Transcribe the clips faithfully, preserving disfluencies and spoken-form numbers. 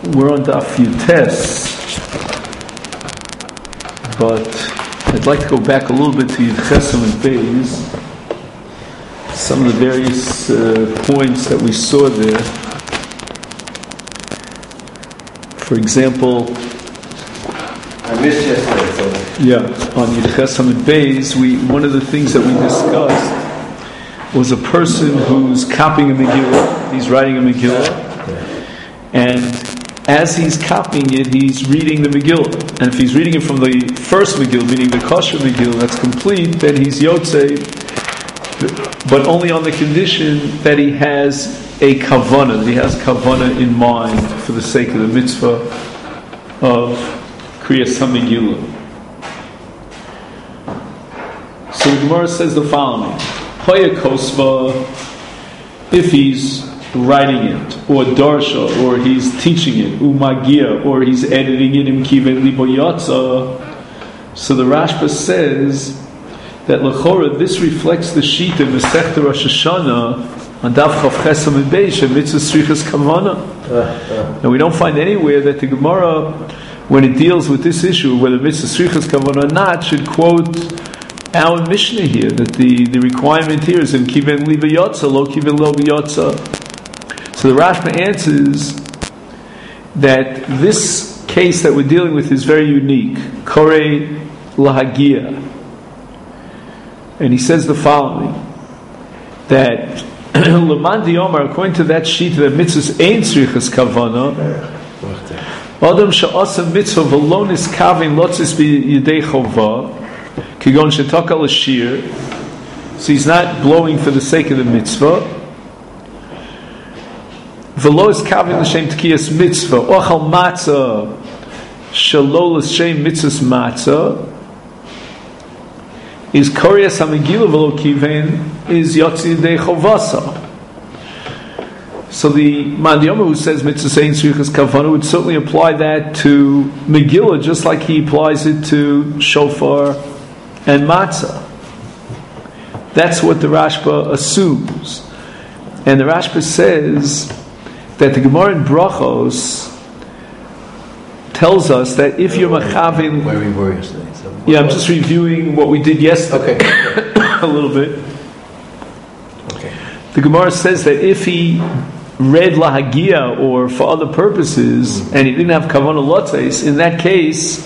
we're on Daf Yutes, but I'd like to go back a little bit to Yudchesam and Beis, some of the various uh, points that we saw there. For example, I missed yesterday. So. Yeah, on Yudchesam and Beis, we one of the things that we discussed was a person who's copying a Megillah. He's writing a Megillah, and as he's copying it, he's reading the Megillah. And if he's reading it from the first Megillah, meaning the kosher Megillah, that's complete, then he's Yotzei, but only on the condition that he has a kavanah, that he has kavanah in mind for the sake of the mitzvah of Kriyas HaMegillah. So the Gemara says the following: Hoya Kosva, if he's writing it, or darsha, or he's teaching it, umagia, or he's editing it in kiven libo yatsa. So the Rashba says that lechora this reflects the sheet of Masechta Rosh Hashanah on Daf Chav Chesam and Beis mitzvah srichas kavana. Now we don't find anywhere that the Gemara, when it deals with this issue, whether mitzvah srichas kavana or not, should quote our Mishnah here, that the, the requirement here is in kiven libo yatsa, lo kiven lo biyatsa. So the Rashba answers that this case that we're dealing with is very unique. Korei lahagia. And he says the following, that Leman Diyomar, according to that sheet, that mitzvahs ain't tzrichas kavana, Adam sha'asa mitzvah v'lonis kavin lotzis b'yidei chova, kigon shetaka l'shir, so he's not blowing for the sake of the mitzvah, V'lo is kavin l'shem t'kiyas mitzvah, ochal matzah, shalo l'shem mitzvahs matzah, is koriyas ha-megillah v'lo kiven, is yotzi yidei chovasa. So the Mandiyama who says mitzvah ein tzrichas kavana would certainly apply that to Megillah, just like he applies it to shofar and matzah. That's what the Rashba assumes. And the Rashba says that the Gemara in Brachos tells us that if you're machavin, where we were yesterday. So yeah, I'm just reviewing what we did yesterday. Okay. a little bit. Okay. The Gemara says that if he read lahagia or for other purposes, mm-hmm. and he didn't have kavanah lotzes, in that case,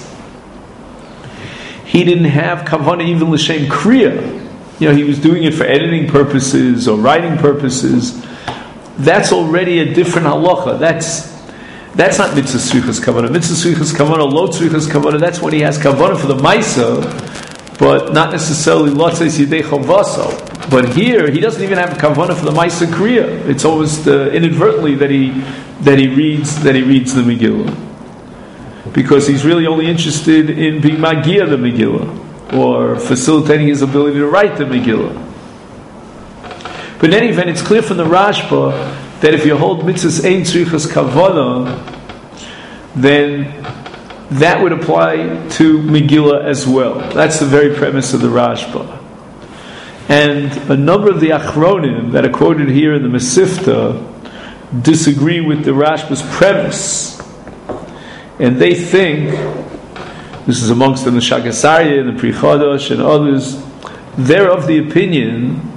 he didn't have kavanah even l'shem kriya. You know, he was doing it for editing purposes or writing purposes. That's already a different halacha. That's that's not mitzvah srichas kavanah. Mitzvah srichas kavanah, lo srichas kavanah. That's when he has kavanah for the maisa, but not necessarily lotzes yidei chavasa. But here he doesn't even have kavanah for the maisa kriya. It's almost uh, inadvertently that he that he reads that he reads the Megillah, because he's really only interested in being magia the Megillah or facilitating his ability to write the Megillah. But in any event, it's clear from the Rashba that if you hold mitzvahs ein tzrichas kavana, then that would apply to Megillah as well. That's the very premise of the Rashba. And a number of the Achronim that are quoted here in the Mesifta disagree with the Rashba's premise. And they think, this is amongst them the Shagasarya and the Pri Chodosh and others, they're of the opinion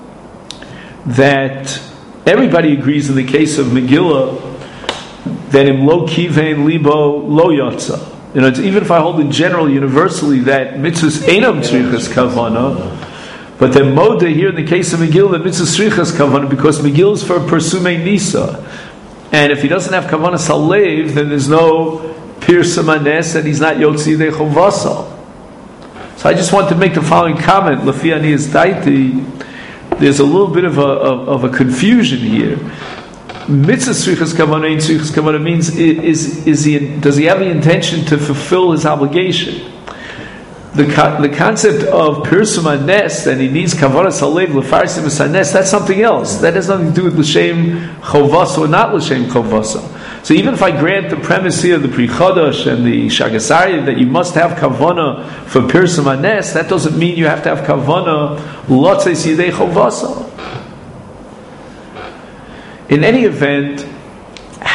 that everybody agrees in the case of Megillah that im lo kivein libo lo yotza. You know, it's, even if I hold in general, universally, that mitzvahs einam tzrichas kavana, but then moda here in the case of Megillah, that mitzvahs tzrichas kavana, because Megillah is for persume nisa, and if he doesn't have kavana salev, then there's no pirsamanes, and he's not yotzi de chovasa. So I just want to make the following comment: Lafi ani is daiti. There's a little bit of a of, of a confusion here. Mitzvah srichas kavanah, ein srichas kavanah means is is he does he have the intention to fulfill his obligation? The the concept of pirsum nes, and he needs kavanah salev lefarsim esanes, that's something else. That has nothing to do with l'shem chovasa or not l'shem chovasa. So even if I grant the premise here, the Pri Chodosh and the Shagasari, that you must have kavanah for pirsum hanes, that doesn't mean you have to have kavanah lotzes yidei chovasa. In any event,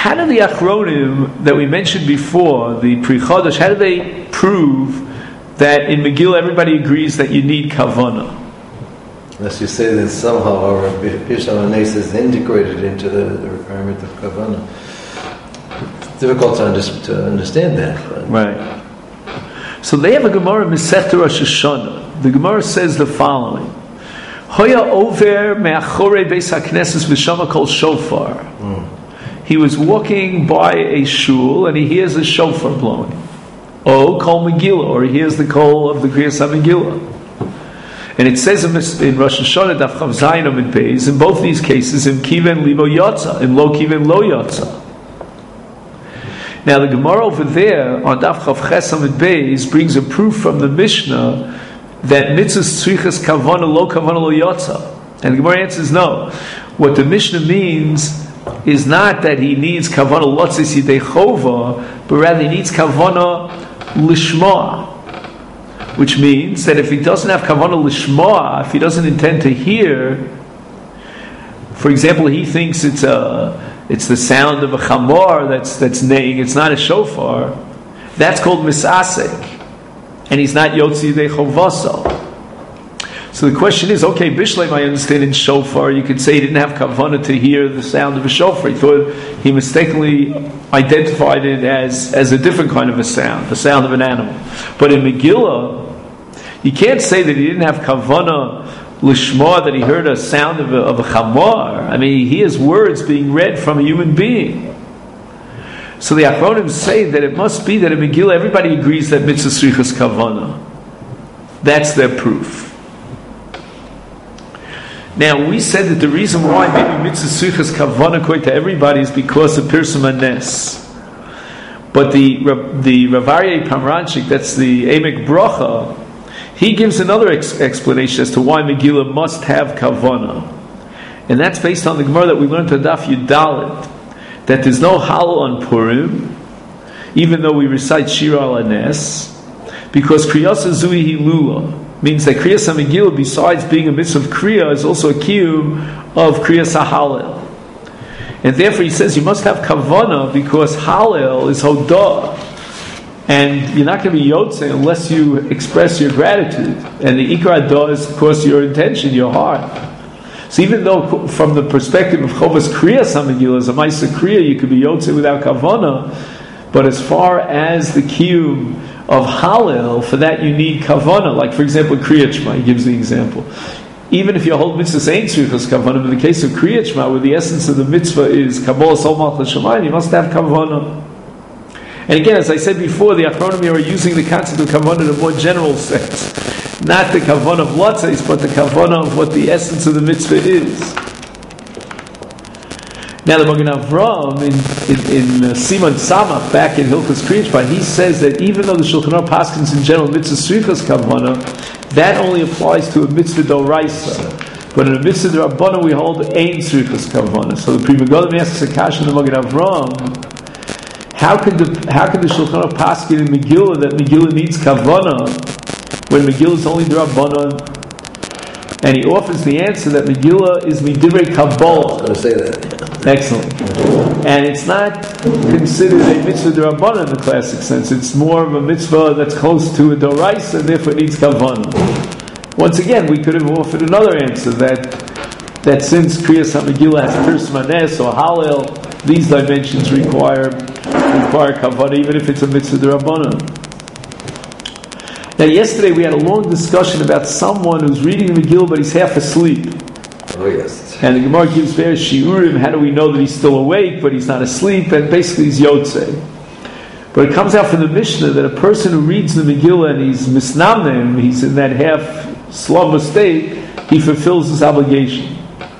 how do the Achronim that we mentioned before, the Pri Chodesh, how do they prove that in Megillah everybody agrees that you need kavanah? Unless you say that somehow our Pisham Anes is integrated into the, the requirement of kavanah. It's difficult to, under, to understand that. But. Right. So they have a Gemara Masechta Rosh Hashanah. The Gemara says the following: Hoya over me'achorei beis hakneses v'shama kol shofar. Mm. He was walking by a shul and he hears a shofar blowing. Oh, kol Megillah, or he hears the call of the Kriyas HaMegillah. And it says in, in Rosh Hashanah, Daf Chav Zayin Amud Beis, in both these cases, in Kiven Libo Yotza, in Lo Kiven Lo Yotza. Now the Gemara over there, on Daf Chav Ches Amud Beis, brings a proof from the Mishnah that mitzvahs tzrichas kavana lo kavana lo yotza. And the Gemara answers no. What the Mishnah means is not that he needs kavana lotzis yidei chova, but rather he needs kavana lishma, which means that if he doesn't have kavana lishma, if he doesn't intend to hear, for example, he thinks it's a it's the sound of a chamor that's that's neighing, it's not a shofar, that's called misasek, and he's not yotzi yidei chovaso. So the question is, okay, Bishleim, I understand in shofar, you could say he didn't have kavanah to hear the sound of a shofar. He thought he mistakenly identified it as, as a different kind of a sound, the sound of an animal. But in Megillah, you can't say that he didn't have kavanah lishma, that he heard a sound of a, of a chamor. I mean, he hears words being read from a human being. So the Achronim say that it must be that in Megillah everybody agrees that mitzvah tzrichas kavanah. That's their proof. Now, we said that the reason why maybe mitzvah tzrichas kavanah according to everybody is because of Pirsum Hanes. But the the Rav Aryeh Pomeranchik, that's the Emek Bracha, he gives another ex- explanation as to why Megillah must have kavanah. And that's based on the Gemara that we learned to Daf Yud Dalet, that there's no halal on Purim, even though we recite Shira al Hanes, because Kriyas Zui Hilula means that Kriyas HaMegillah, besides being a mitzvah of Kriya, is also a kiyum of Kriyas HaHalel. And therefore he says you must have kavanah because Halel is Hodah. And you're not going to be Yotze unless you express your gratitude. And the Ikra Adah is, of course, your intention, your heart. So even though from the perspective of Chovas Kriyas HaMegillah, as a Maisa Kriya, you could be Yotze without kavanah, but as far as the kiyum of Halel, for that you need kavanah. Like for example, Kriyat Shema, he gives the example. Even if you hold mitzvahs ain't tzrichas kavanah, but in the case of Kriyat Shema, where the essence of the mitzvah is Kabbalah Sol Malchus Shemayim, you must have kavanah. And again, as I said before, the Achronim are using the concept of kavanah in a more general sense. Not the kavanah of lotzes, but the kavanah of what the essence of the mitzvah is. Now the Magen Avraham in in, in uh, Siman Samach back in Hilchos Kriyat Shema, he says that even though the Shulchan Aruch paskins in general mitzvah tzrichas kavanah, that only applies to a mitzvah d'oraisa. But in a mitzvah d'rabbanah we hold ein tzrichas kavanah. So the Pri Megadim asks a kasha in the Magen Avraham, how could the how could the Shulchan Aruch paskin in Megillah that Megillah needs kavanah when Megillah is only d'rabbanah? And he offers the answer that Megillah is midivrei Kabbalah. I was going to say that. Excellent. And it's not considered a mitzvah d'rabbanah in the classic sense. It's more of a mitzvah that's close to a d'oraisa, and therefore it needs kavanah. Once again, we could have offered another answer that that since Kriyas HaMegillah has Pirsum Hanes or Halel, these dimensions require require kavanah, even if it's a mitzvah d'rabbanah. Now, yesterday we had a long discussion about someone who's reading the Megillah but he's half asleep. Oh yes. And the Gemara gives various shiurim. How do we know that he's still awake but he's not asleep? And basically he's Yotzei. But it comes out from the Mishnah that a person who reads the Megillah and he's misnamnim, he's in that half slumber state, he fulfills his obligation.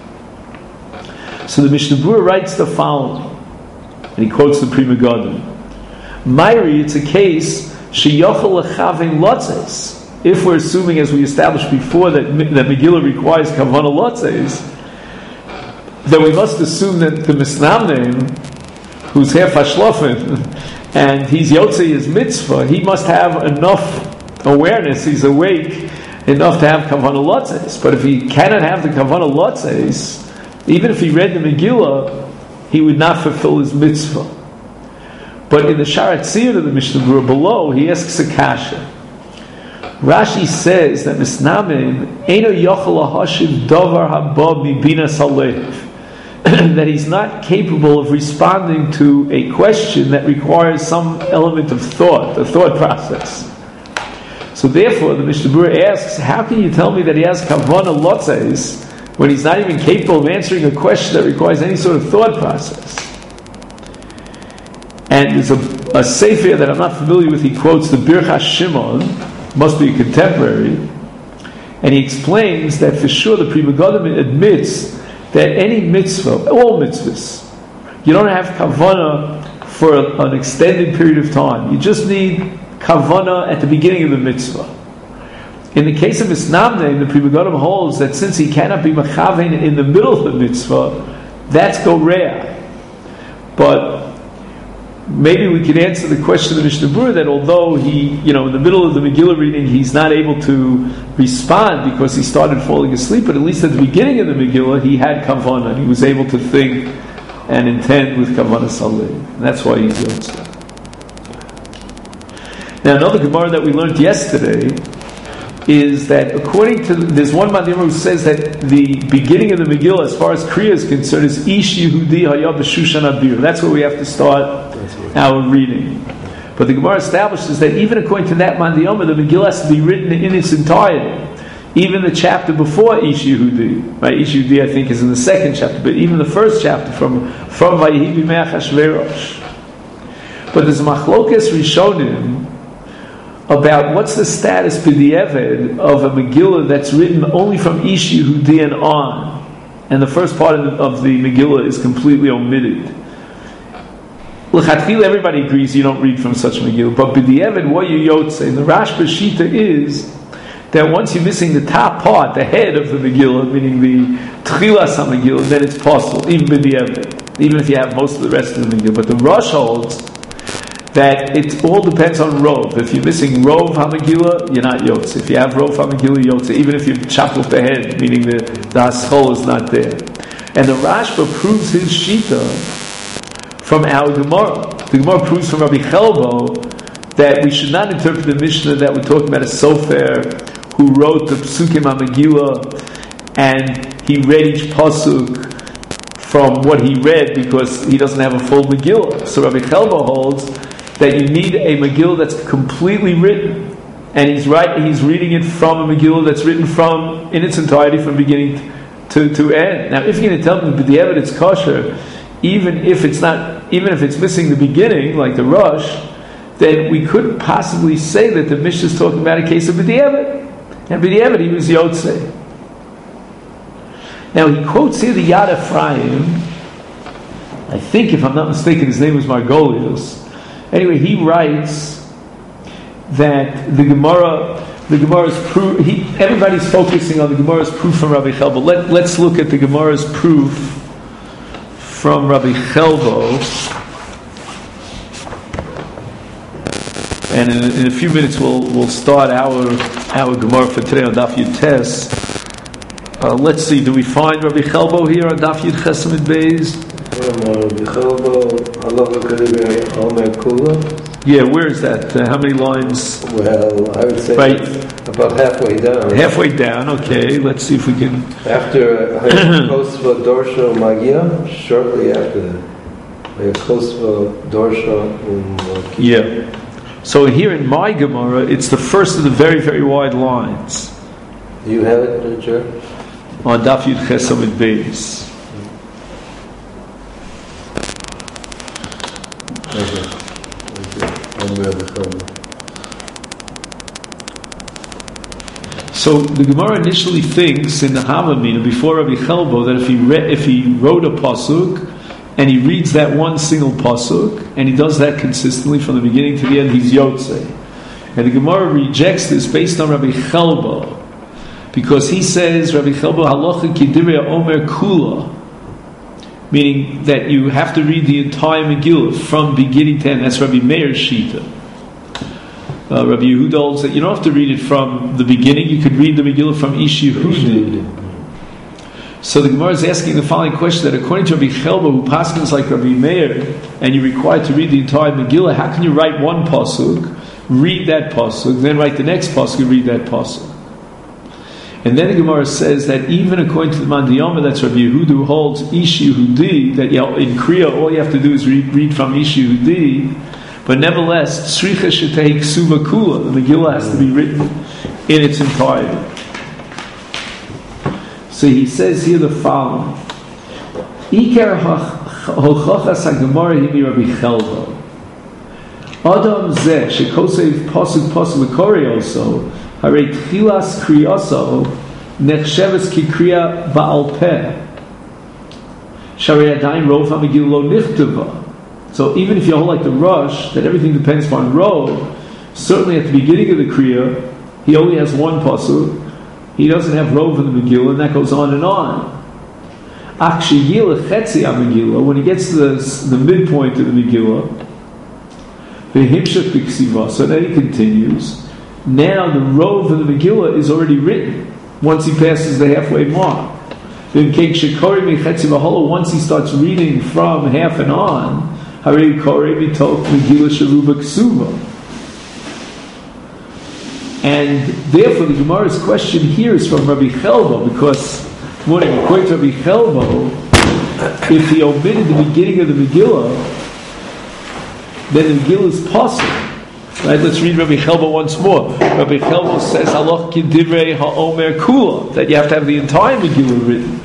So the Mishnah Berurah writes the following, and he quotes the Pri Megadim. Mairi, it's a case sheyochel lechavin lotzes. If we're assuming, as we established before, that that Megillah requires kavanah lotzes, then we must assume that the misnamnim, who's half hashlofen, and he's yotzei his mitzvah, he must have enough awareness, he's awake enough to have kavanah lotzes. But if he cannot have the kavanah lotzes, even if he read the Megillah, he would not fulfill his mitzvah. But in the Sharat Tziyun of the Mishnah Berurah below, he asks a kasha. Rashi says that Misnamim Eino Yochel Lahashiv Davar Haba Mibina Salev, that he's not capable of responding to a question that requires some element of thought, a thought process. So therefore, the Mishnah Berurah asks, how can you tell me that he has Kavana Lotzes when he's not even capable of answering a question that requires any sort of thought process? And there's a, a sefer that I'm not familiar with, he quotes the Birchas Shimon, must be a contemporary, and he explains that for sure the Pri Megadim admits that any mitzvah, all mitzvahs, you don't have kavanah for a, an extended period of time. You just need kavanah at the beginning of the mitzvah. In the case of Misnamne, the Pri Megadim holds that since he cannot be mechavein in the middle of the mitzvah, that's goreah. But maybe we can answer the question of the Mishnah Berurah that although he, you know, in the middle of the Megillah reading, he's not able to respond because he started falling asleep, but at least at the beginning of the Megillah, he had kavanah, and he was able to think and intend with kavanah saleh. And that's why he's yotzei. Now, another Gemara that we learned yesterday is that according to, there's one Madimah who says that the beginning of the Megillah, as far as Kriya is concerned, is Ish Yehudi Haya B'Shushan Abir. That's where we have to start our reading. But the Gemara establishes that even according to that Mandiyama, the Megillah has to be written in its entirety. Even the chapter before Ish Yehudi, right? Ish Yehudi, I think, is in the second chapter, but even the first chapter from from Vayehi B'Meach Hashverosh. But there's Machlokes Rishonim about what's the status b'di'evid of a Megillah that's written only from Ish Yehudi and on, and the first part of the, of the Megillah is completely omitted. L'chatchila, everybody agrees you don't read from such Megillah, but b'di'evid, what you yotzei, and the Rashba Shita is that once you're missing the top part, the head of the Megillah, meaning the Tchilas HaMegillah, then it's possible, even b'di'evid, even if you have most of the rest of the Megillah. But the Rosh holds that it all depends on Rov. If you're missing Rov HaMegillah, you're not Yotze. If you have Rov HaMegillah, Yotze. Even if you've chopped off the head, meaning the, the Haschol is not there. And the Rashba proves his Shita from our Gemara. The Gemara proves from Rabbi Chelbo that we should not interpret the Mishnah that we're talking about a Sofer who wrote the Psukim HaMegillah and he read each Pasuk from what he read because he doesn't have a full Megillah. So Rabbi Chelbo holds that you need a Megillah that's completely written, and he's right. He's reading it from a Megillah that's written from in its entirety from beginning to, to end. Now, if you're going to tell me the evidence kosher, even if it's not, even if it's missing the beginning, like the Rosh, then we couldn't possibly say that the Mishnah is talking about a case of b'di'evet. And b'di'evet, he was yotzei. Now he quotes here the Yad Ephraim. I think, if I'm not mistaken, his name was Margolius. Anyway, he writes that the Gemara, the Gemara's proof. He, everybody's focusing on the Gemara's proof from Rabbi Chelbo. Let, let's look at the Gemara's proof from Rabbi Chelbo, and in, in a few minutes we'll we'll start our our Gemara for today on Daf Yud Tes. Uh, let's see. Do we find Rabbi Chelbo here on Daf Yud Ches Amud Beis? Yeah, where is that? Uh, how many lines? Well, I would say right. about halfway down. Halfway down, okay. Let's see if we can... After Kosva Dorsha Magia, shortly after that. Kosva Dorsha... Yeah. So here in my Gemara, it's the first of the very, very wide lines. Do you have it, Jer? On Daf Yud Ches Amud Beis. So the Gemara initially thinks in the Havamina before Rabbi Chelbo that if he re- if he wrote a pasuk and he reads that one single pasuk and he does that consistently from the beginning to the end, he's yotzei. And the Gemara rejects this based on Rabbi Chelbo because he says Rabbi Chelbo halacha kidirei omer kula, meaning that you have to read the entire Megillah from beginning to end. That's Rabbi Meir's Shita. Uh, Rabbi Yehuda holds that you don't have to read it from the beginning. You could read the Megillah from Ish Yehudi. So the Gemara is asking the following question: that according to Rabbi Chelba, who paskins like Rabbi Meir, and you're required to read the entire Megillah, how can you write one pasuk, read that pasuk, then write the next pasuk, and read that pasuk? And then the Gemara says that even according to the Mandiyama, that's Rabbi Yehuda who holds Ish Yehudi, that you know, in Kriya all you have to do is read, read from Ish Yehudi, but nevertheless, Tzricha Shetei Ksuva Kula, the Megillah has to be written in its entirety. So he says here the following: Iker hochachas haGemara himi Rabbi Chelba. Adam zeh shekosev pasuk pasuk lekori also harei tchilas kriyaso nechsheves ki kriya ba'al peh sharei adayin rov haMegillah lo nichtava. So even if you hold like the Rosh, that everything depends upon Rov, certainly at the beginning of the Kriya, he only has one pasuk. He doesn't have Rov in the Megillah, and that goes on and on. Megillah, when he gets to the, the midpoint of the Megillah, so then he continues. Now the Rov in the Megillah is already written once he passes the halfway mark. Once he starts reading from half and on, and therefore the Gemara's question here is from Rabbi Chelba, because morning, according to Rabbi Chelba, if he omitted the beginning of the Megillah, then the Megillah is possible. Right? Let's read Rabbi Chelba once more. Rabbi Chelba says, Halach ki divrei ha'omer kula, that you have to have the entire Megillah written.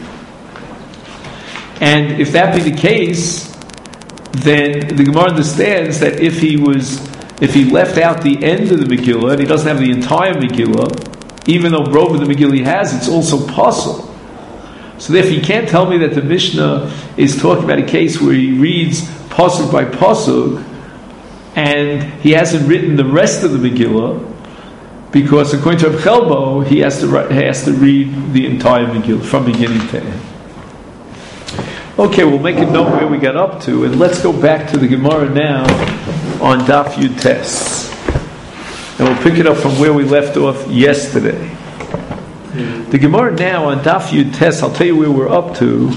And if that be the case, then the Gemara understands that if he was, if he left out the end of the Megillah and he doesn't have the entire Megillah, even though Rov of the Megillah he has, it's also possible. So therefore, you can't tell me that the Mishnah is talking about a case where he reads pasuk by pasuk and he hasn't written the rest of the Megillah, because according to Reb Chelbo, he has to write, he has to read the entire Megillah from beginning to end. Okay, we'll make a note where we got up to, and let's go back to the Gemara now on Daf Yud Tes, and we'll pick it up from where we left off yesterday. The Gemara now on Daf Yud Tes, I'll tell you where we're up to,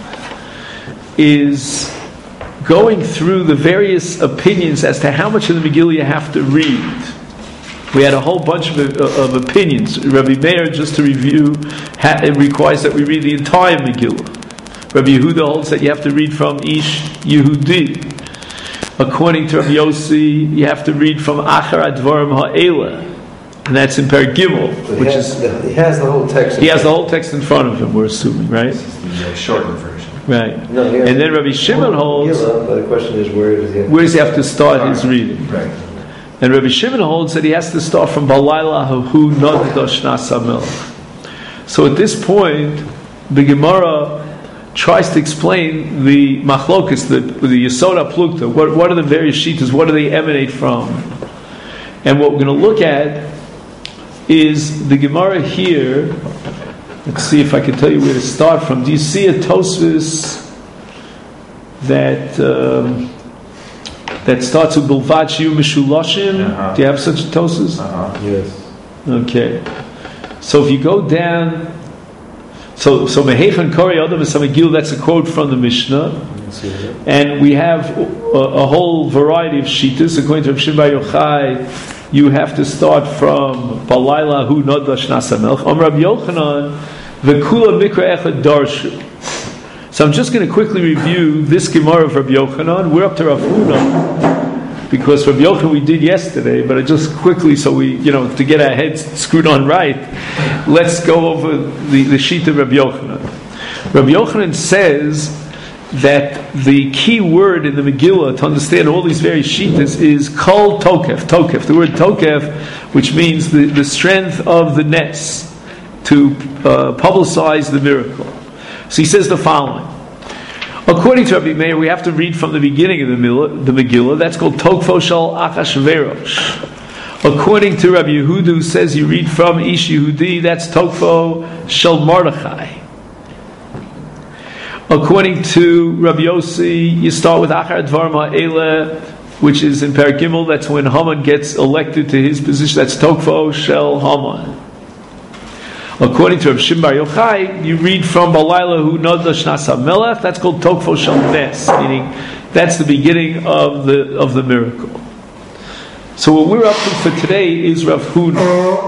is going through the various opinions as to how much of the Megillah you have to read. We had a whole bunch of, of opinions. Rabbi Meir, just to review, ha, it requires that we read the entire Megillah. Rabbi Yehuda holds that you have to read from Ish Yehudi. According to Rabbi Yossi, you have to read from Achar Advarim Ha'ela, and that's in Perek Gimel, which has, is he has the whole text. He has the whole text in front of him. We're assuming, right? This is the shortened version. Right. No, and then Rabbi Shimon holds. But the question is, where does he have where does he have to start his reading? Right. And Rabbi Shimon holds that he has to start from Balayla Hahu Nadadosh Nasamel. So at this point, the Gemara tries to explain the machlokas, the the Yesoda Plukta. What what are the various shitas? What do they emanate from? And what we're going to look at is the Gemara here. Let's see if I can tell you where to start from. Do you see a Tosfos that um, that starts with Bilvat Shiyu Mishulashim? Uh-huh. Do you have such a Tosfos? Uh-huh. Yes. Okay. So if you go down, so so Mehechan Kori Adam V'Samagil, that's a quote from the Mishnah, and we have a, a whole variety of shitas. According to Rav Shimon Bar Yochai, you have to start from Balayla Hu Nadash Nasamelch. Om Rabbi Yochanan V'Kula Mikra Echad Darshu. So I'm just going to quickly review this Gemara of Rabbi Yochanan. We're up to Rav Huna, because Rabbi Yochanan we did yesterday, but I just quickly, so we, you know, to get our heads screwed on right, let's go over the, the sheet of Rabbi Yochanan. Rabbi Yochanan says that the key word in the Megillah to understand all these various shitas is kol tokef, tokef, the word tokef, which means the, the strength of the nes, to uh, publicize the miracle. So he says the following. According to Rabbi Meir, we have to read from the beginning of the Megillah, the Megillah. That's called Tokfo Shal Achashverosh. According to Rabbi Yehuda, who says you read from Ish Yehudi, that's Tokfo Shal Mordechai. According to Rabbi Yossi, you start with Achar Dvar Ma'ela, which is in Perek Gimel. That's when Haman gets elected to his position. That's Tokfo Shel Haman. According to Rav Shimon Bar Yochai, you read from Balayla Hu Noda Shnas HaMelech. That's called Tokfo Shel Nes, meaning that's the beginning of the of the miracle. So what we're up to for today is Rav Huna.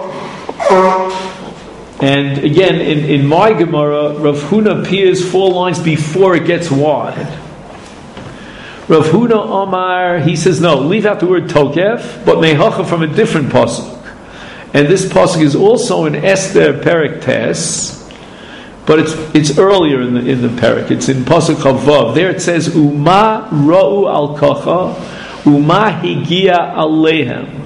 And again, in, in my Gemara, Rav Huna appears four lines before it gets wide. Rav Huna Omar, he says, no, leave out the word Tokef, but Mehacha from a different pasuk. And this pasuk is also in Esther Perek Tes, but it's it's earlier in the in the Perek. It's in pasuk Chavav. There it says, Uma Ra'u al Kacha, Uma Higia Alehem.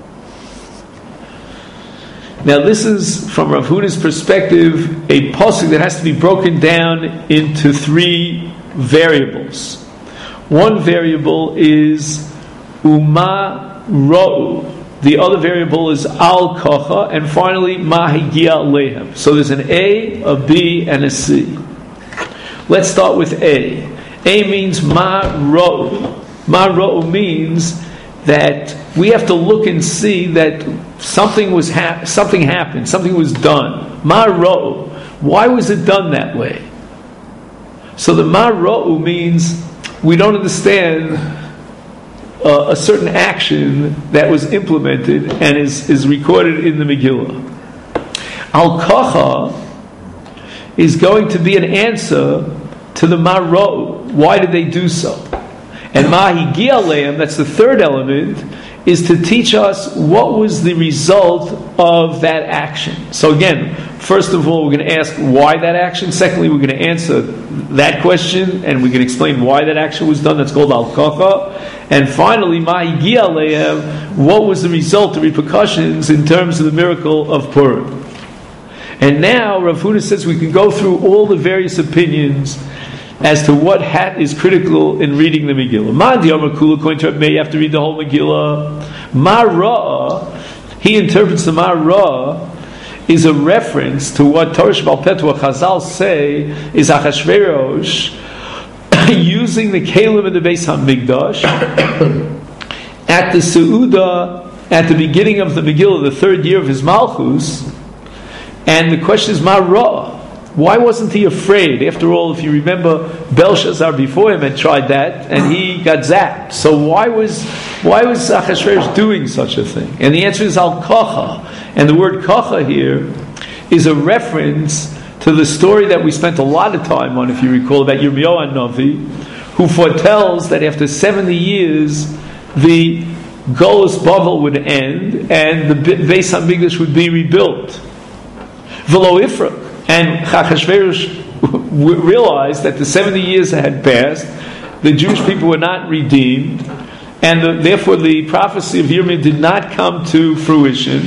Now this is, from Rav Huna's perspective, a pasuk that has to be broken down into three variables. One variable is Uma Ra'u. The other variable is Al Kacha, and finally Ma Higia Alehem. So there's an A, a B, and a C. Let's start with A. A means Ma Ra'u. Ma Ra'u means that we have to look and see that something was hap- something happened, something was done. Ma Ra'u. Why was it done that way? So the Ma Ra'u means we don't understand uh, a certain action that was implemented and is, is recorded in the Megillah. Al Kacha is going to be an answer to the Ma Ra'u. Why did they do so? And Ma Higia Alehem, that's the third element, is to teach us what was the result of that action. So again, first of all, we're going to ask why that action. Secondly, we're going to answer that question, and we can explain why that action was done. That's called Al Kacha. And finally, Ma Higia Alehem, what was the result, the repercussions in terms of the miracle of Purim. And now Rav Huna says we can go through all the various opinions as to what hat is critical in reading the Megillah. Ma Diyama Kula, according to Rav Meir, you have to read the whole Megillah. Ma Ra'ah, he interprets the Ma Ra'ah is a reference to what Torah Shebal Peh Torah Chazal say is Achashverosh using the Kalim of the Beis HaMikdash at the Seudah at the beginning of the Megillah, the third year of his Malchus. And the question is Ma Ra'ah. Why wasn't he afraid? After all, if you remember, Belshazzar before him had tried that, and he got zapped. So why was why was Achashverosh doing such a thing? And the answer is Al Kacha. And the word Kacha here is a reference to the story that we spent a lot of time on, if you recall, about Yirmiyahu HaNavi, who foretells that after seventy years, the Golus Bavel would end, and the Beis HaMikdash would be rebuilt. V'lo Ifrak. And Achashverosh realized that the seventy years had passed, the Jewish people were not redeemed, and the, therefore the prophecy of Yirmiyah did not come to fruition.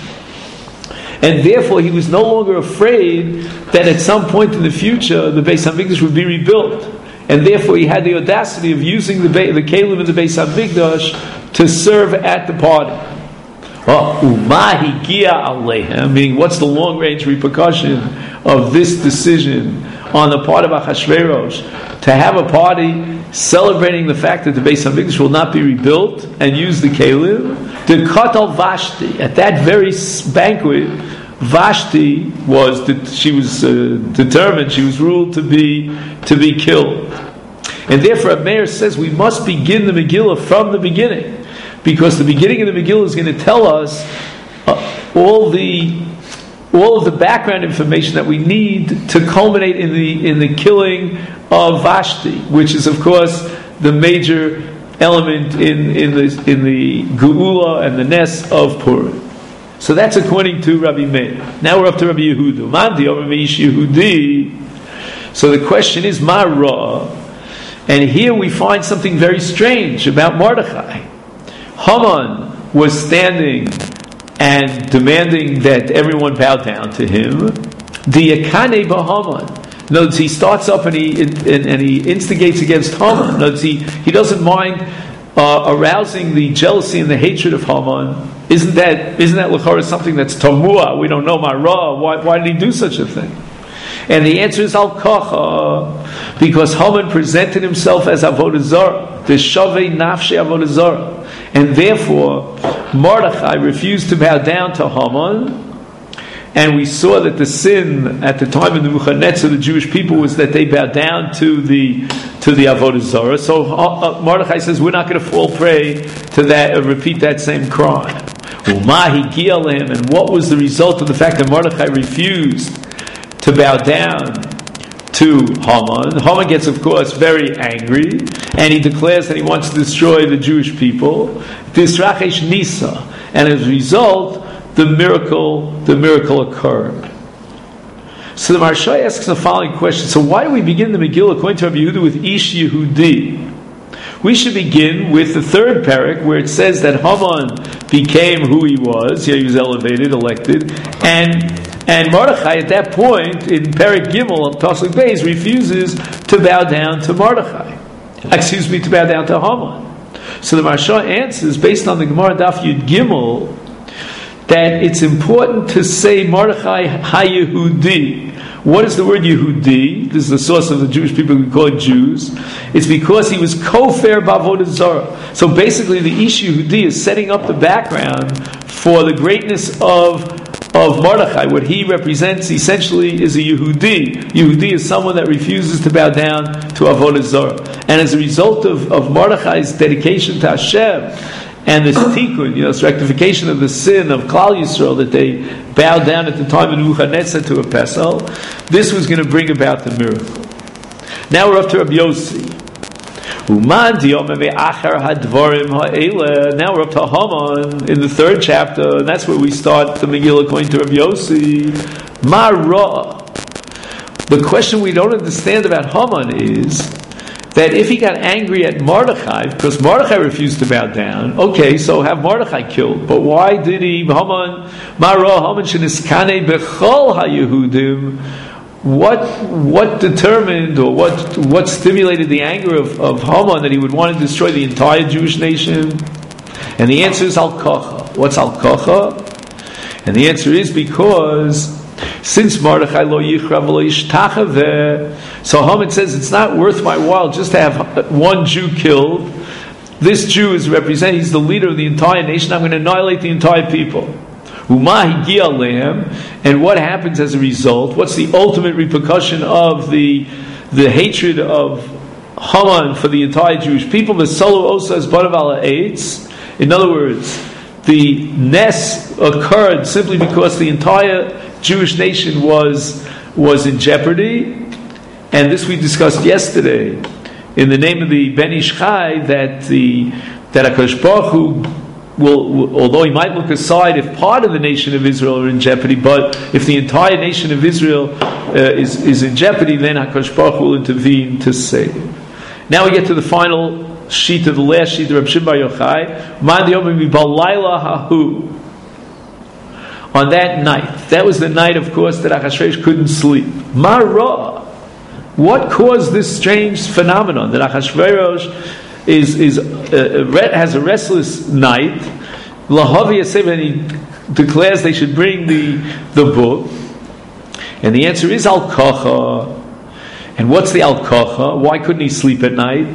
And therefore he was no longer afraid that at some point in the future the Beis HaMikdash would be rebuilt. And therefore he had the audacity of using the, the Kalim of the Beis HaMikdash to serve at the party. Oh, Uma Higia Alehem, meaning what's the long-range repercussion of this decision on the part of Achashverosh to have a party celebrating the fact that the Beis HaMikdash will not be rebuilt and use the Kalim? The Katal Vashti, at that very banquet, Vashti was she was uh, determined, she was ruled to be to be killed, and therefore Rav Meir says we must begin the Megillah from the beginning. Because the beginning of the Megillah is going to tell us uh, all the all of the background information that we need to culminate in the in the killing of Vashti, which is of course the major element in in the in the Geula and the Nes of Purim. So that's according to Rabbi Meir. Now we're up to Rabbi Yehuda. Mandi Omer Meish Yehudi. So the question is Ma Ra'ah, and here we find something very strange about Mordechai. Haman was standing and demanding that everyone bow down to him. Diyakane b'Haman. Notice he starts up and he and, and he instigates against Haman. Notice he, he doesn't mind uh, arousing the jealousy and the hatred of Haman. Isn't that isn't that l'chora something that's tamua? We don't know Marah. Why why did he do such a thing? And the answer is Al Kacha, because Haman presented himself as Avodah Zarah, the Shavei Nafshei Avodah Zarah. And therefore, Mordechai refused to bow down to Haman, And we saw that the sin at the time of Nebuchadnezzar, the Jewish people, was that they bowed down to the to the Avodah Zarah. So uh, Mordechai says, we're not going to fall prey to that, or repeat that same crime. And what was the result of the fact that Mordechai refused to bow down to Haman? Haman gets, of course, very angry, and he declares that he wants to destroy the Jewish people. Tisrachesh Nisa, and as a result, the miracle, the miracle occurred. So the Maharsha asks the following question: so why do we begin the Megillah according to Rabbi Yehuda with Ish Yehudi? We should begin with the third parak, where it says that Haman became who he was. Yeah, he was elevated, elected, and and Mordechai at that point in Parak Gimel of Pasuk Beis refuses to bow down to Mordechai. Excuse me, to bow down to Haman. So the Maharsha answers based on the Gemara Daf Yud Gimel that it's important to say Mordechai HaYehudi. What is the word Yehudi? This is the source of the Jewish people who call it Jews. It's because he was kofer b'avodah zarah. So basically the Ish Yehudi is setting up the background for the greatness of of Mordechai. What he represents essentially is a Yehudi. Yehudi is someone that refuses to bow down to avodah zarah. And as a result of, of Mordechai's dedication to Hashem, and this tikkun, you know, this rectification of the sin of Klal Yisrael that they bowed down at the time of Nebuchadnezzar to a pesel, this was going to bring about the miracle. Now we're up to Rabbi Yossi. Now we're up to Haman in the third chapter, and that's where we start the Megillah according to Rabbi Yossi. Ma ra. The question we don't understand about Haman is that if he got angry at Mordechai, because Mordechai refused to bow down, okay, so have Mordechai killed. But why did he, Haman, Mara, Haman sheniskane bechol haYehudim, what what determined, or what what stimulated the anger of, of Haman that he would want to destroy the entire Jewish nation? And the answer is Al-Kocha. What's Al-Kocha? And the answer is because since Mordechai lo yichrav lo yishtachaveh, so Haman says it's not worth my while just to have one Jew killed. This Jew is representing, he's the leader of the entire nation. I'm going to annihilate the entire people. And what happens as a result? What's the ultimate repercussion of the the hatred of Haman for the entire Jewish people? In other words, the Nes occurred simply because the entire Jewish nation was was in jeopardy, and this we discussed yesterday in the name of the Ben Ish Chai, that the that HaKadosh Baruch Hu will, will, although he might look aside if part of the nation of Israel are in jeopardy, but if the entire nation of Israel uh, is is in jeopardy, then HaKadosh Baruch Hu will intervene to save. Now we get to the final sheet of the last sheet of Reb Shimon Bar Yochai. Man Yom Balayla Hahu. On that night, that was the night, of course, that Achashverosh couldn't sleep. Mara, what caused this strange phenomenon that Achashverosh is is uh, has a restless night? Lahavi Yaseh, and he declares they should bring the the book, and the answer is Al Kocha. And what's the Al Kocha? Why couldn't he sleep at night?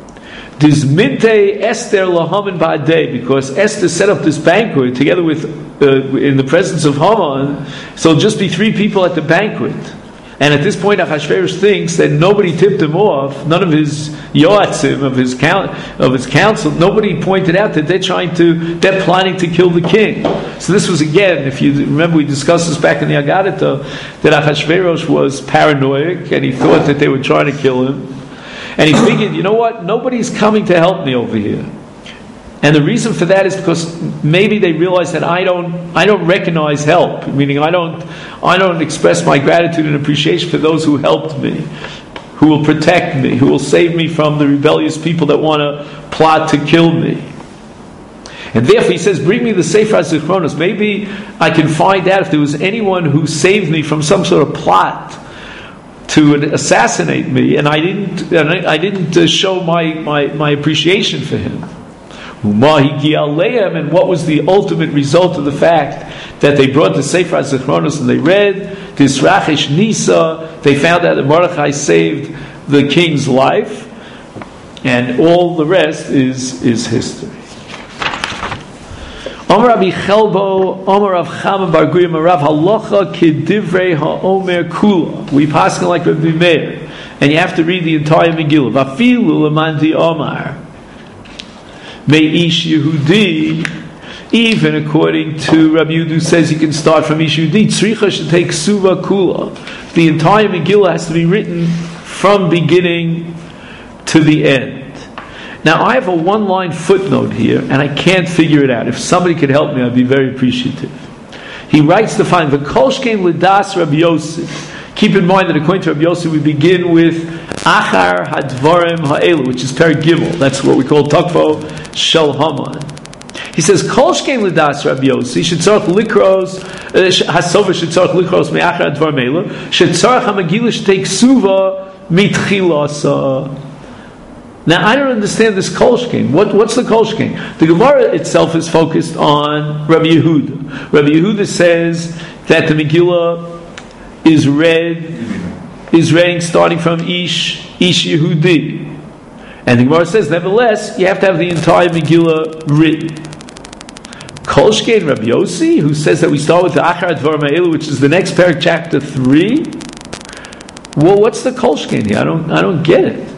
Dizminte Esther lahaman ba'adei, because Esther set up this banquet together with uh, in the presence of Haman. So it'll just be three people at the banquet. And at this point, Achashverosh thinks that nobody tipped him off. None of his yoatzim, of his count, of his council, nobody pointed out that they're trying to, they're planning to kill the king. So this was again, if you remember, we discussed this back in the Agadita, that Achashverosh was paranoid and he thought that they were trying to kill him. And he figured, you know what? Nobody's coming to help me over here. And the reason for that is because maybe they realize that I don't, I don't recognize help. Meaning, I don't, I don't express my gratitude and appreciation for those who helped me, who will protect me, who will save me from the rebellious people that want to plot to kill me. And therefore, he says, "Bring me the Sefer HaZichronos. Maybe I can find out if there was anyone who saved me from some sort of plot to assassinate me, and I didn't, and I didn't uh, show my, my, my appreciation for him." And what was the ultimate result of the fact that they brought the Sefer HaZichronos and they read this Rachesh Nisa? They found out that Mordechai saved the king's life, and all the rest is is history. Omer Rabbi Chelbo, Omer Rav Chama Bar Guya, Rav Halacha Kedivrei HaOmer Kula. We pass like Rabbi Meir, and you have to read the entire Megillah. Vafilu Lamandi Omar Meish Yehudi. Even according to Rabbi Yehuda, says you can start from Ish Yehudi. Tzricha should take Suva Kula. The entire Megillah has to be written from beginning to the end. Now, I have a one-line footnote here, and I can't figure it out. If somebody could help me, I'd be very appreciative. He writes the following: V'kolshkein l'das Rabbi Yosef. Keep in mind that according to Rabbi Yosef, we begin with Achar Hadvarim Ha'elu, which is Perek Gimel. That's what we call Tokvo Shel Haman. He says, Kolshkein l'das Rabbi Yosef, shetzarach likros, hasova shetzarach likros me'achar Hadvarim Ha'elu, shetzarach ha'megillah shetei ksuva mitchilasa. Now, I don't understand this kolshkein. What, what's the kolshkein? The Gemara itself is focused on Rabbi Yehuda. Rabbi Yehuda says that the Megillah is read, is reading starting from Ish, Ish Yehudi. And the Gemara says, nevertheless, you have to have the entire Megillah written. Kolshkein Rabbi Yossi, who says that we start with the Achar Advar Ma'elu, which is the next parak, chapter three. Well, what's the kolshkein here? I don't, I don't get it.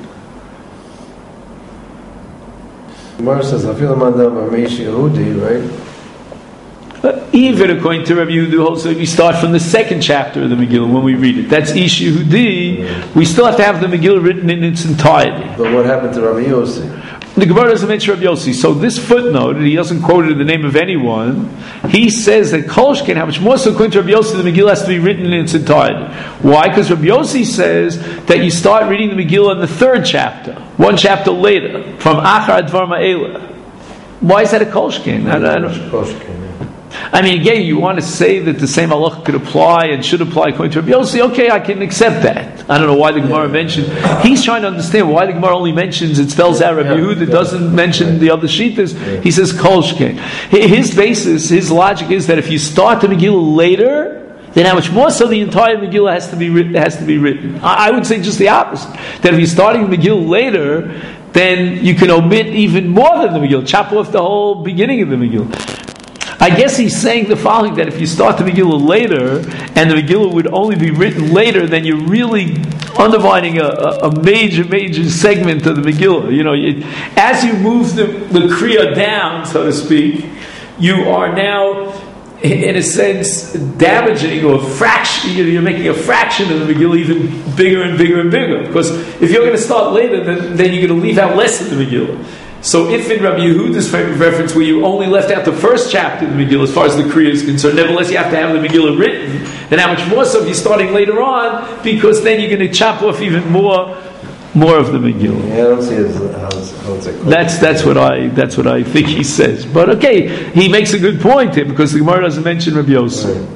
Gemara says, "Afil Madam Meish Yehudi," right? But even according to Rabbi Yehuda, also we start from the second chapter of the Megillah when we read it. That's Ish Yehudi. Mm-hmm. We still have to have the Megillah written in its entirety. But what happened to Rabbi Yossi? The Gemara doesn't mention Rabbi Yossi. So this footnote, and he doesn't quote it in the name of anyone, he says that Kolshkein, how much more so according to Rabbi Yossi, the Megillah has to be written in its entirety. Why? Because Rabbi Yossi says that you start reading the Megillah in the third chapter, one chapter later, from Achar Advar Ma'ela. Why is that a Kolshkein? I, I don't Kolshkein. I mean, again, you want to say that the same halacha could apply and should apply according to Rabbi Yossi. Okay, I can accept that. I don't know why the Gemara mentioned. He's trying to understand why the Gemara only mentions, it spells out Rabbi Yehuda, it doesn't mention the other shittas. He says Kolshkein. His basis, his logic is that if you start the Megillah later, then how much more so the entire Megillah has to be written, has to be written. I would say just the opposite. That if you're starting the Megillah later, then you can omit even more than the Megillah, chop off the whole beginning of the Megillah. I guess he's saying the following, that if you start the Megillah later, and the Megillah would only be written later, then you're really undermining a, a major, major segment of the Megillah. You know, it, as you move the, the Kriya down, so to speak, you are now, in a sense, damaging or fraction, you're making a fraction of the Megillah even bigger and bigger and bigger. Because if you're going to start later, then, then you're going to leave out less of the Megillah. So if in Rabbi Yehuda's reference where you only left out the first chapter of the Megillah as far as the Kriya is concerned, nevertheless you have to have the Megillah written, then how much more so if you're starting later on, because then you're going to chop off even more more of the Megillah. Yeah, I don't see it how it's, how it's a that's that's what I that's what I think he says. But okay, he makes a good point here because the Gemara doesn't mention Rabbi Yosef. Right.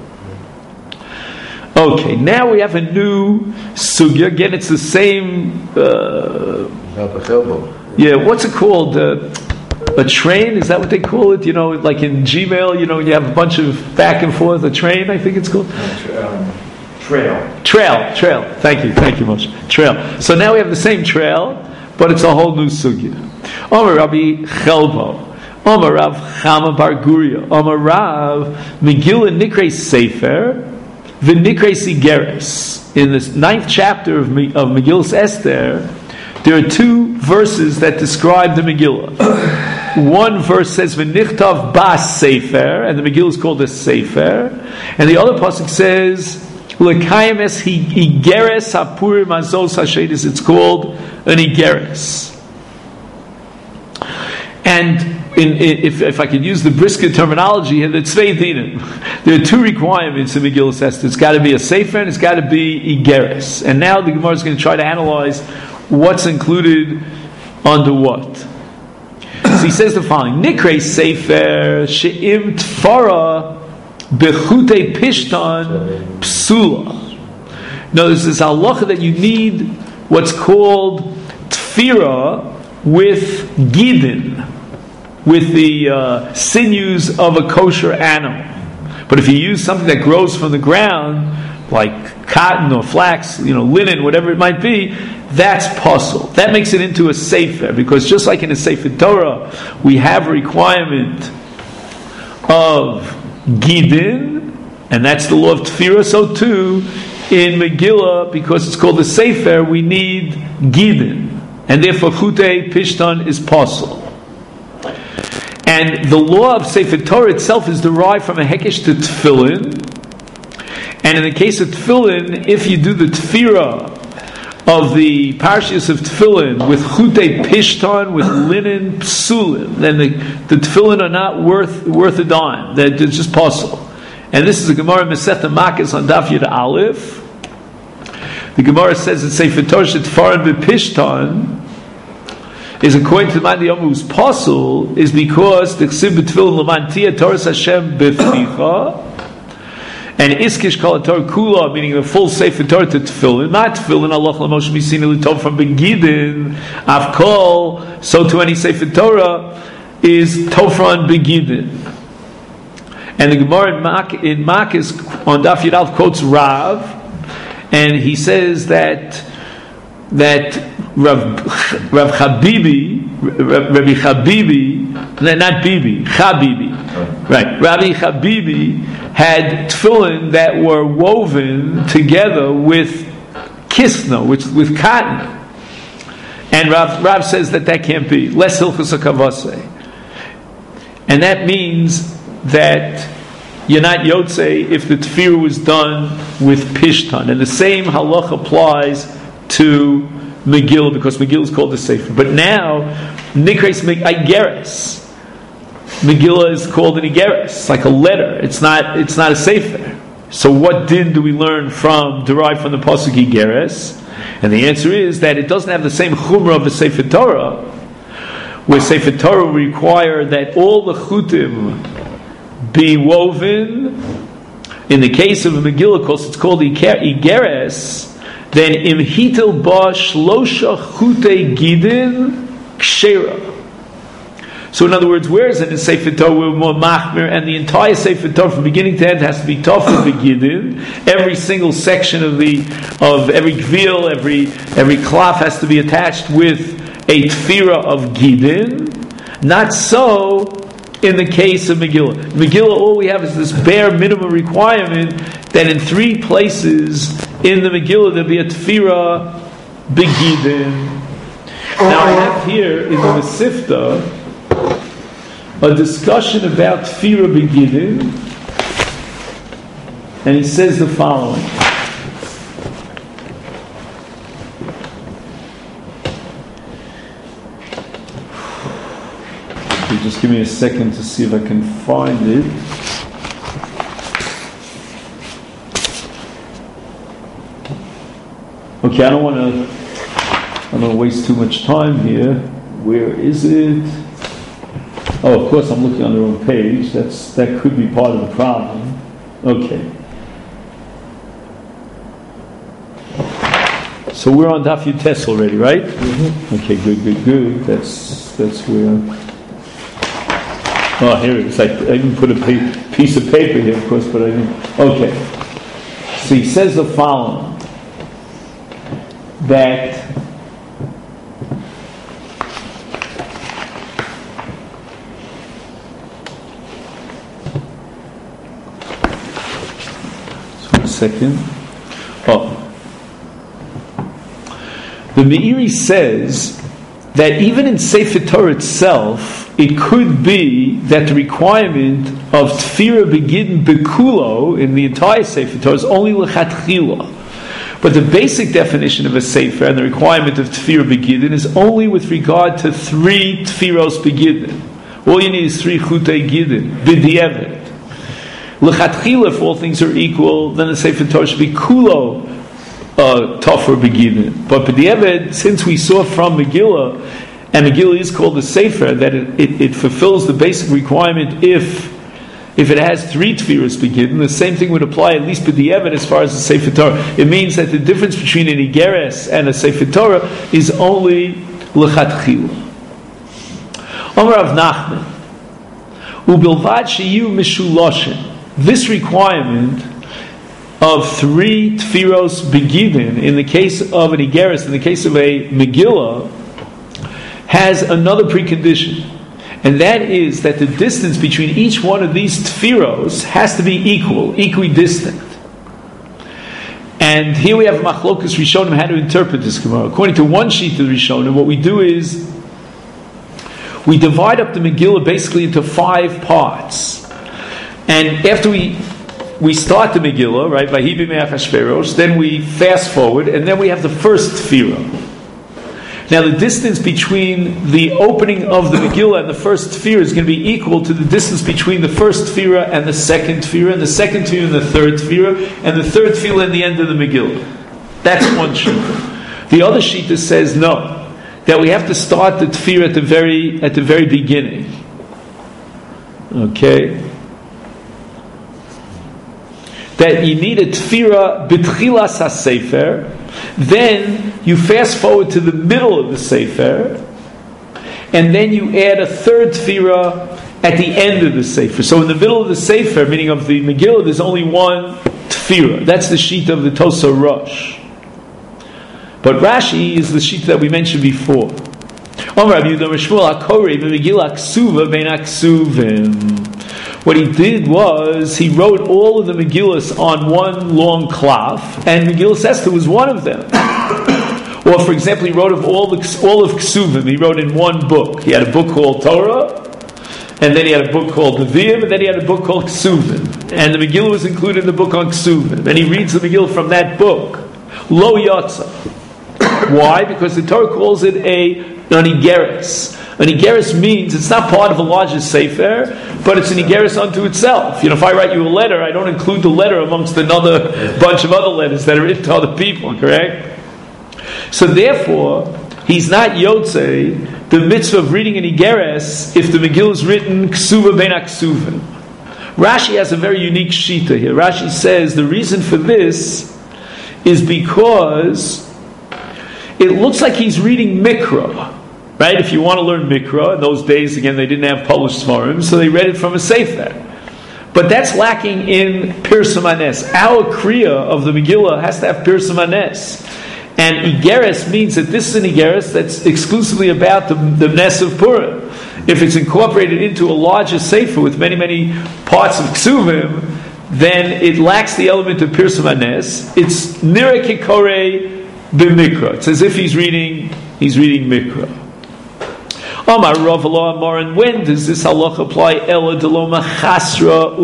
Okay, now we have a new sugya. Again, it's the same. Uh, Yeah, what's it called? Uh, a train? Is that what they call it? You know, like in Gmail, you know, you have a bunch of back and forth. A train, I think it's called. Um, trail. Trail. Trail. Thank you. Thank you much. Trail. So now we have the same trail, but it's a whole new sugya. Omer Rabbi Chelbo. Omer Rav Chama Bar Guria. Omer Rav Megillah Nikrei Sefer V'Nikrei Sigeres. In the ninth chapter of, of Megillah Esther, there are two verses that describe the Megillah. One verse says "V'nichtav bas sefer," and the Megillah is called a sefer, and the other pasuk says "L'kayim es igeres hapurim azos hashedis." It's called an igeres. And in, in, if, if I could use the Brisker terminology here, it's tzvei dinim. There are two requirements in Megillah Esther. It's got to be a sefer and it's got to be igeres. And now the Gemara is going to try to analyze what's included under what. So he says the following: Nikrei Sefer she'im tfara bechutei pishtan psula. Now there's this halacha that you need what's called tfira with gidin, with the uh, sinews of a kosher animal. But if you use something that grows from the ground, like cotton or flax, you know, linen, whatever it might be, that's possible. That makes it into a sefer, because just like in a sefer Torah, we have a requirement of Gidin, and that's the law of Tefira, so too in Megillah, because it's called the Sefer, we need Gidin, and therefore Chutei Pishtan is possible. And the law of Sefer Torah itself is derived from a Hekesh to Tefillin, and in the case of Tefillin, if you do the Tefira of the Parshas of Tefillin with Chutei Pishtan, with linen psulim, then the, the Tefillin are not worth worth a dime. They're, they're just possible. And this is the Gemara Masechta Makos on Daf Yud Aleph. The Gemara says that Sefer Torah Tfarim B'Pishtan is according to the man the Yom who's possible is because the Chsiv B'Tefillin Lemantia Torah Hashem B'Ficha. And Iskish Kol Torah Kula, meaning the full Sefer Torah to Tefillin, not Tefillin, Allah Lamosh Misini L'Tov from Begidin, Avkol, so to any Sefer Torah is Tofran Begidin. And the Gemara in, Mak, in Makos on Daf Yud Aleph quotes Rav, and he says that that Rav, Rav Chabibi, Rabbi Chabibi, not Bibi, Chabibi, right? Rabbi Chabibi had tefillin that were woven together with kisna, which with cotton, and Rav, Rav says that that can't be less hilchos hakavase, and that means that you're not yotzei if the tefirah was done with pishtan, and the same halach applies to Megillah, because Megillah is called the Sefer. But now, Nikres Igeres, Megillah is called an Igeres. It's like a letter. It's not. It's not a Sefer. So, what din do we learn from derived from the pasuk Igeres? And the answer is that it doesn't have the same chumrah of a Sefer Torah, where Sefer Torah require that all the chutim be woven. In the case of a Megillah, of course, it's called Igeres. Then im hitel ba shlosha chutei gidin kshera. So in other words, where is it in Sefer Torah we're more machmir, and the entire Sefer Torah from beginning to end has to be tofel begidin. Every single section of the of every gvil, every every cloth has to be attached with a tefira of gidin. Not so in the case of Megillah. Megillah, all we have is this bare minimum requirement that in three places in the Megillah there'll be a tefira begidin. Now I have here in the Masifta a discussion about tefira begidin, and he says the following. Okay, just give me a second to see if I can find it. Okay, I don't want to. I don't want to waste too much time here. Where is it? Oh, of course, I'm looking on the wrong page. That's that could be part of the problem. Okay. So we're on Daf Yud Tes already, right? Mm-hmm. Okay, good, good, good. That's that's where. Oh, here it is. I, I didn't put a pa- piece of paper here, of course, but I didn't. Okay. So he says the following. That so one second. Oh, the Meiri says that even in Sefer Torah itself, it could be that the requirement of Tefira Begidin Bekulo in the entire Sefer Torah is only L'chatchila. But the basic definition of a Sefer and the requirement of Tefira Begidin is only with regard to three Tefiros Begidin. All you need is three Chutei Gidin, B'di'evet. L'chatchila, if all things are equal, then the Sefer Torah should be Kulo uh, Tofar Begidin. But B'di'evet, since we saw from Megillah, and Megillah is called the Sefer, that it, it, it fulfills the basic requirement if If it has three tefirahs begidin, the same thing would apply at least b'di'evet as far as the Sefer Torah. It means that the difference between an Igeres and a Sefer Torah is only l'chatchila. Omer Rav Nachman, ubilvad sheyu mishuloshin. This requirement of three tefiros begidin in the case of an Igeres, in the case of a Megillah, has another precondition. And that is that the distance between each one of these tfiros has to be equal, equidistant. And here we have Machlokas Rishonim how to interpret this Gemara. According to one sheet of the Rishonim, what we do is we divide up the Megillah basically into five parts. And after we we start the Megillah, right, by Hibi Me'ach Hashverosh, then we fast forward, and then we have the first tefirah. Now the distance between the opening of the Megillah and the first tefirah is going to be equal to the distance between the first tefirah and the second tefirah, and the second tefirah and the third tefirah, and the third tefirah and the end of the Megillah. That's one shita. The other shita says no, that we have to start the tefirah at the very at the very beginning. Okay. That you need a tefirah b'tchilas ha-sefer, then you fast forward to the middle of the sefer, and then you add a third tefirah at the end of the sefer. So in the middle of the sefer, meaning of the Megillah, there's only one tefirah. That's the sheet of the Tosa Rosh. But Rashi is the sheet that we mentioned before. What he did was he wrote all of the Megillas on one long cloth, and Megillas Esther was one of them. Or, for example, he wrote of all the all of Ksuvim. He wrote in one book. He had a book called Torah, and then he had a book called Nevi'im, and then he had a book called Ksuvim. And the Megillah was included in the book on Ksuvim. And he reads the Megillah from that book. Lo Yatsa. Why? Because the Torah calls it a an Igeres. An Igeres means it's not part of a larger Sefer, but it's an Igeres unto itself. You know, if I write you a letter, I don't include the letter amongst another bunch of other letters that are written to other people, correct? So therefore, he's not Yotze, the mitzvah of reading an Igeres, if the Megillah is written Ksuva ben Aksuvim. Rashi has a very unique shita here. Rashi says the reason for this is because it looks like he's reading Mikra. Right? If you want to learn Mikra, in those days, again, they didn't have published Svarim, so they read it from a Sefer. But that's lacking in Pirsum Anes. Our Kriya of the Megillah has to have Pirsum Anes. And Igeres means that this is an Igeres that's exclusively about the, the Nes of Purim. If it's incorporated into a larger Sefer with many, many parts of Ksuvim, then it lacks the element of Pirsum Anes. It's Nira Kikore B'Mikra. It's as if he's reading, he's reading Mikra. Amar Rav Lo Amar, and when does this halach apply? Ela delo machasra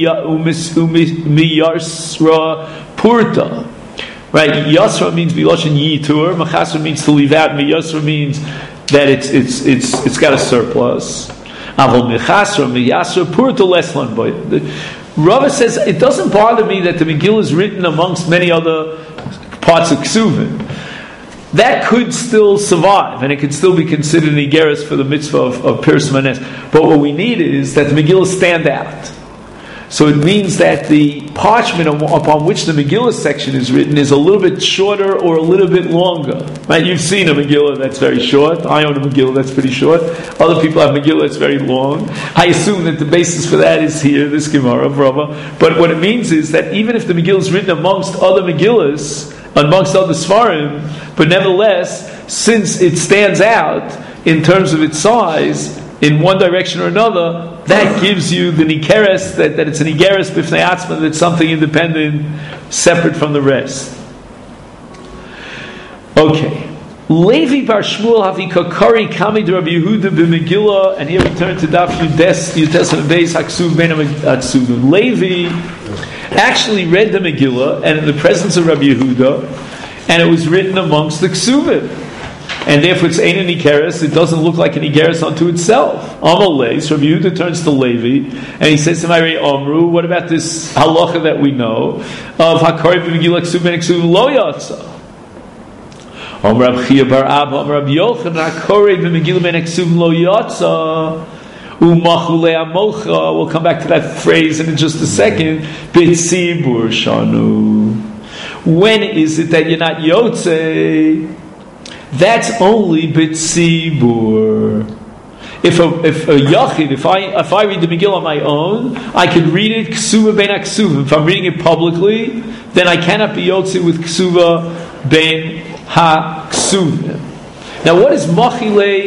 umiyarsra purta. Right? Yasra means biloshin yitur. Machasra means to leave out. Miyasra means that it's it's it's it's got a surplus. Aval mechasra miyasra purta leslan boy. Rava says it doesn't bother me that the Megillah is written amongst many other parts of Ksuvim. That could still survive, and it could still be considered an Igeres for the mitzvah of, of Pirsum Anes. But what we need is that the Megillah stand out. So it means that the parchment upon which the Megillah section is written is a little bit shorter or a little bit longer. Right? You've seen a Megillah that's very short. I own a Megillah that's pretty short. Other people have Megillah that's very long. I assume that the basis for that is here, this Gemara, Rava. But what it means is that even if the Megillah is written amongst other Megillahs, amongst other Svarim, but nevertheless, since it stands out in terms of its size, in one direction or another, that gives you the Nikeres, that, that it's an Igeres B'fnei Atzma, that's something independent, separate from the rest. Okay. Levi bar Shmuel havi kakari kami de Rabbi Yehuda b'Megillah, and here we turn to Daf Yudes Yutes and Beis Haksuv Ben Haksuvim. Levi actually read the Megillah, and in the presence of Rabbi Yehuda, and it was written amongst the Ksuvim. And therefore it's Ein Nikeres, it doesn't look like an Igeres unto itself. Amalei, so Rabbi Yehuda turns to Levi, and he says to Mari Omru, what about this halacha that we know of Hakari b'Megillah Ksuv ben Ksuv lo yatsa? Om Rab Chia bar Abba, Om Rab Yochanan Hakari b'Megillah ben Ksuv lo yatsa. Umachule amocha. We'll come back to that phrase in just a second. B'tzibur shanu. When is it that you're not yotze? That's only b'tzibur. If a if a yachid, if I if I read the Megillah on my own, I can read it ksuva ben aksuvim. If I'm reading it publicly, then I cannot be yotze with ksuva ben ha ksuvim. Now, what is machile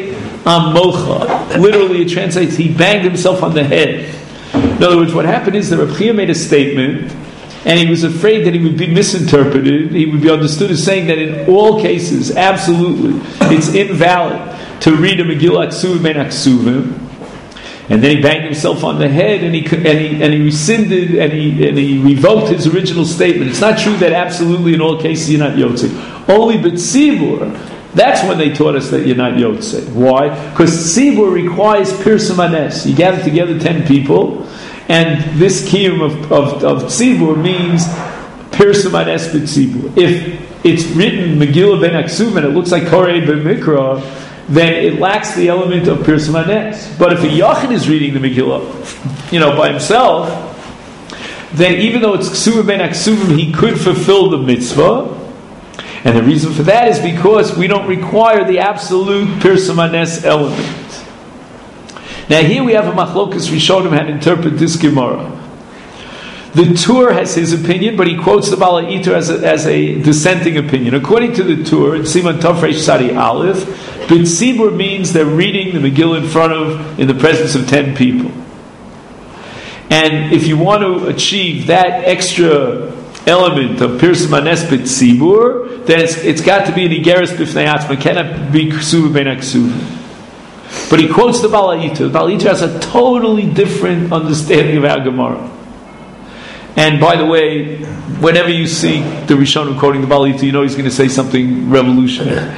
amocha. Literally, it translates, he banged himself on the head. In other words, what happened is that Reb Chia made a statement, and he was afraid that he would be misinterpreted. He would be understood as saying that in all cases, absolutely, it's invalid to read a Megillah Ksuvim ben Aksuvim. And then he banged himself on the head, and he and he and he rescinded and he and he revoked his original statement. It's not true that absolutely in all cases you're not Yotzei. Only B'tzibur, that's when they taught us that you're not Yotzei. Why? Because Tzibur requires Pirsum Hanes. You gather together ten people, and this kiyum of of, of Tzibur means Pirsum Hanes B'tzibur. If it's written Megillah ben Aksuvim and it looks like Korei ben Mikra, then it lacks the element of Pirsum Hanes. But if a Yachid is reading the Megillah, you know, by himself, then even though it's Ksuvim ben Aksuvim, he could fulfill the mitzvah. And the reason for that is because we don't require the absolute Pirsum Hanes element. Now here we have a Machlokas Rishonim how to interpret this Gemara. The Tur has his opinion, but he quotes the Baal HaItur as a, as a dissenting opinion. According to the Tur, in Siman Tafresh Sadi Aleph, B'tzibur means they're reading the Megillah in front of, in the presence of ten people. And if you want to achieve that extra element of Pirsum Hanes B'tzibur, then it's, it's got to be an Igeres B'fnei Atzma. It cannot be Ksuvim ben Aksuvim. But he quotes the Baal HaItur. The Baal HaItur has a totally different understanding of our Gemara. And by the way, whenever you see the Rishonim quoting the Baal HaItur, you know he's going to say something revolutionary.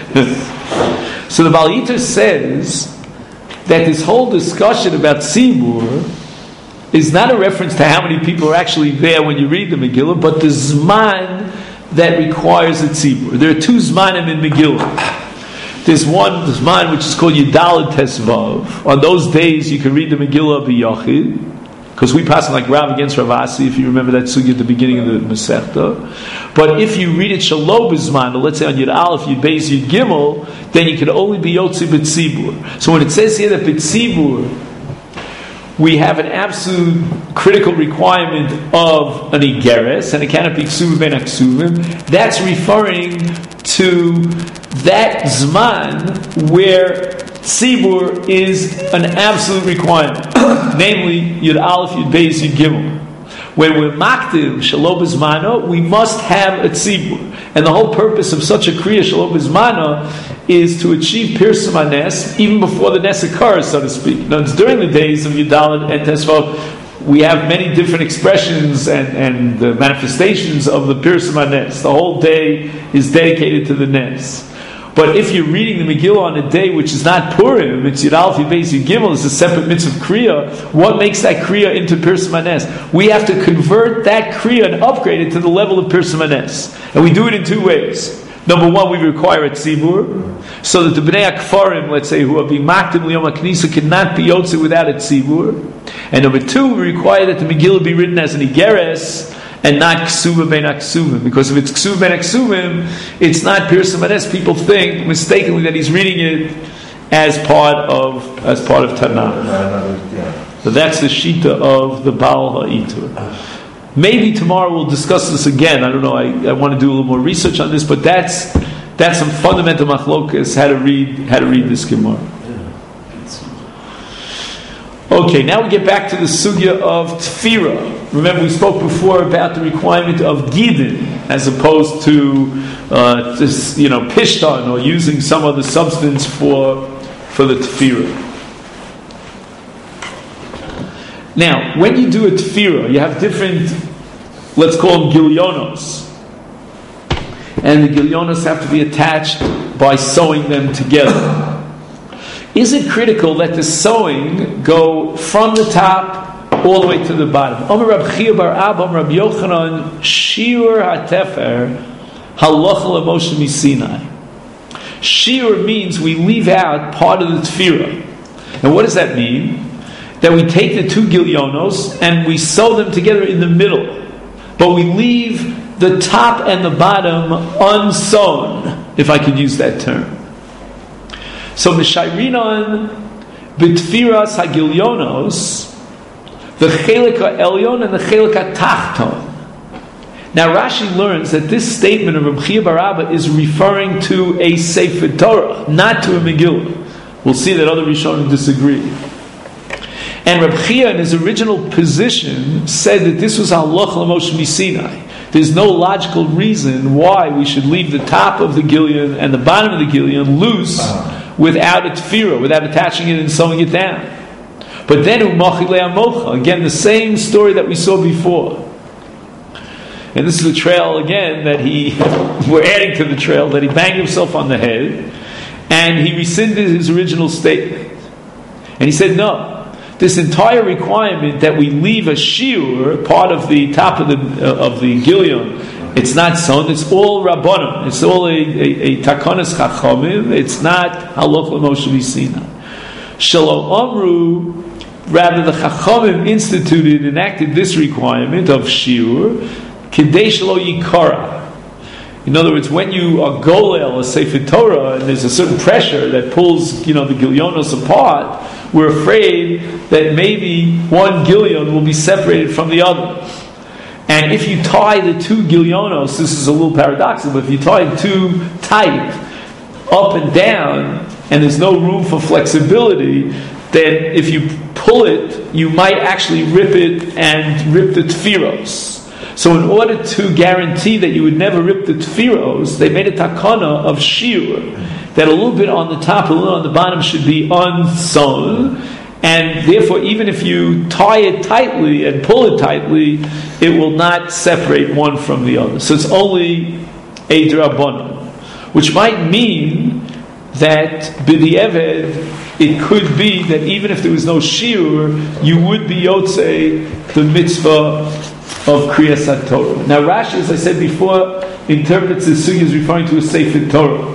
So the Baal HaItur says that this whole discussion about Tzibur is not a reference to how many people are actually there when you read the Megillah, but the Zman that requires a Tzibur. There are two Zmanim in Megillah. There's one Zman which is called Yudalad Tesvav. On those days you can read the Megillah b'Yachid, because we pass like Rav against Rav Asi, if you remember that sugi at the beginning of the Masechta. But if you read it Shalom B'Zman, let's say on Yud Aleph, Yud Beis, Yud Gimel, then you can only be Yotzi B'Tzibur. So when it says here that B'Tzibur, we have an absolute critical requirement of an Igeres, and it cannot be Ksuvim ben Aksuvim, that's referring to that Zman where Tzibur is an absolute requirement. Namely, Yud Aleph, Yud Beis, Yud Gimel. When we're maktiv Shalom B'Zmano, we must have a Tzibur. And the whole purpose of such a Kriya Shalom B'Zmano is to achieve Pirsum Hanes even before the Nes occurs, so to speak. Now, it's during the days of Yudalad and Tesvav, we have many different expressions and, and the manifestations of the Pirsum Hanes. The whole day is dedicated to the Nes. But if you're reading the Megillah on a day which is not Purim, it's Yud Aleph, Yud Beis, Yud Gimel, it's a separate mitzvah of Kriya, what makes that Kriya into Pirsum Hanes? We have to convert that Kriya and upgrade it to the level of Pirsum Hanes. And we do it in two ways. Number one, we require a Tzibur, so that the Bnei HaKfarim, let's say, who are being maktim L'Yom HaKnisa, cannot be Yotze without a Tzibur. And number two, we require that the Megillah be written as an Igeres, and not Ksuvim ben Aksuvim. Because if it's Ksuvim ben Aksuvim, it's not Pirsum Hanes. People think mistakenly that he's reading it as part of as part of Tanakh. So that's the Shita of the Baal HaItur. Maybe tomorrow we'll discuss this again. I don't know. I, I want to do a little more research on this, but that's that's some fundamental machlokas how to read how to read this Gemara. Okay, now we get back to the sugya of tefira. Remember, we spoke before about the requirement of gidin as opposed to uh, this, you know, pishtan or using some other substance for for the tefira. Now, when you do a tefira, you have different, let's call them gilyonos, and the gilyonos have to be attached by sewing them together. Is it critical that the sewing go from the top all the way to the bottom? Omer Rab Chia bar Abba, Omer Rab Yochanan, Shiur HaTefer, Halacha LaMoshe Misinai. Shiur means we leave out part of the tefira. And what does that mean? That we take the two gilyonos and we sew them together in the middle. But we leave the top and the bottom unsewn, if I could use that term. So Mishayrinon B'Tfiras HaGilyonos, the Chelik HaElyon and the Chelik HaTachton. Now Rashi learns that this statement of Reb Chia bar Abba is referring to a Sefer Torah, not to a Megillah. We'll see that other Rishonim disagree. And Reb Chia, in his original position, said that this was halacha l'Moshe Sinai. There's no logical reason why we should leave the top of the gillion and the bottom of the gillion loose without a tefirah, without attaching it and sewing it down. But then umachilei amocha, again the same story that we saw before. And this is the trail again that he, we're adding to the trail, that he banged himself on the head and he rescinded his original statement. And he said, no, this entire requirement that we leave a shiur, part of the top of the uh, of the gillion, it's not sewn, it's all rabbanim, it's all a, a, a takonas chachamim, it's not halach l'Moshe Sinai. Shelo amru, rather the chachamim instituted, enacted this requirement of shiur, kidei shelo yikara. In other words, when you are golel a Sefer Torah and there's a certain pressure that pulls, you know, the gilyonos apart, we're afraid that maybe one gilyon will be separated from the other. And if you tie the two gilyonos, this is a little paradoxical, but if you tie them too tight, up and down, and there's no room for flexibility, then if you pull it, you might actually rip it and rip the tfiros. So in order to guarantee that you would never rip the tfiros, they made a takana of shiur, that a little bit on the top, a little on the bottom should be unsewn, and therefore even if you tie it tightly and pull it tightly, it will not separate one from the other. So it's only a drabbanan, which might mean that b'di'eved it could be that even if there was no shiur, you would be yotzei the mitzvah of Kriyas HaTorah. Now Rashi, as I said before, interprets the sugya as referring to a Sefer Torah.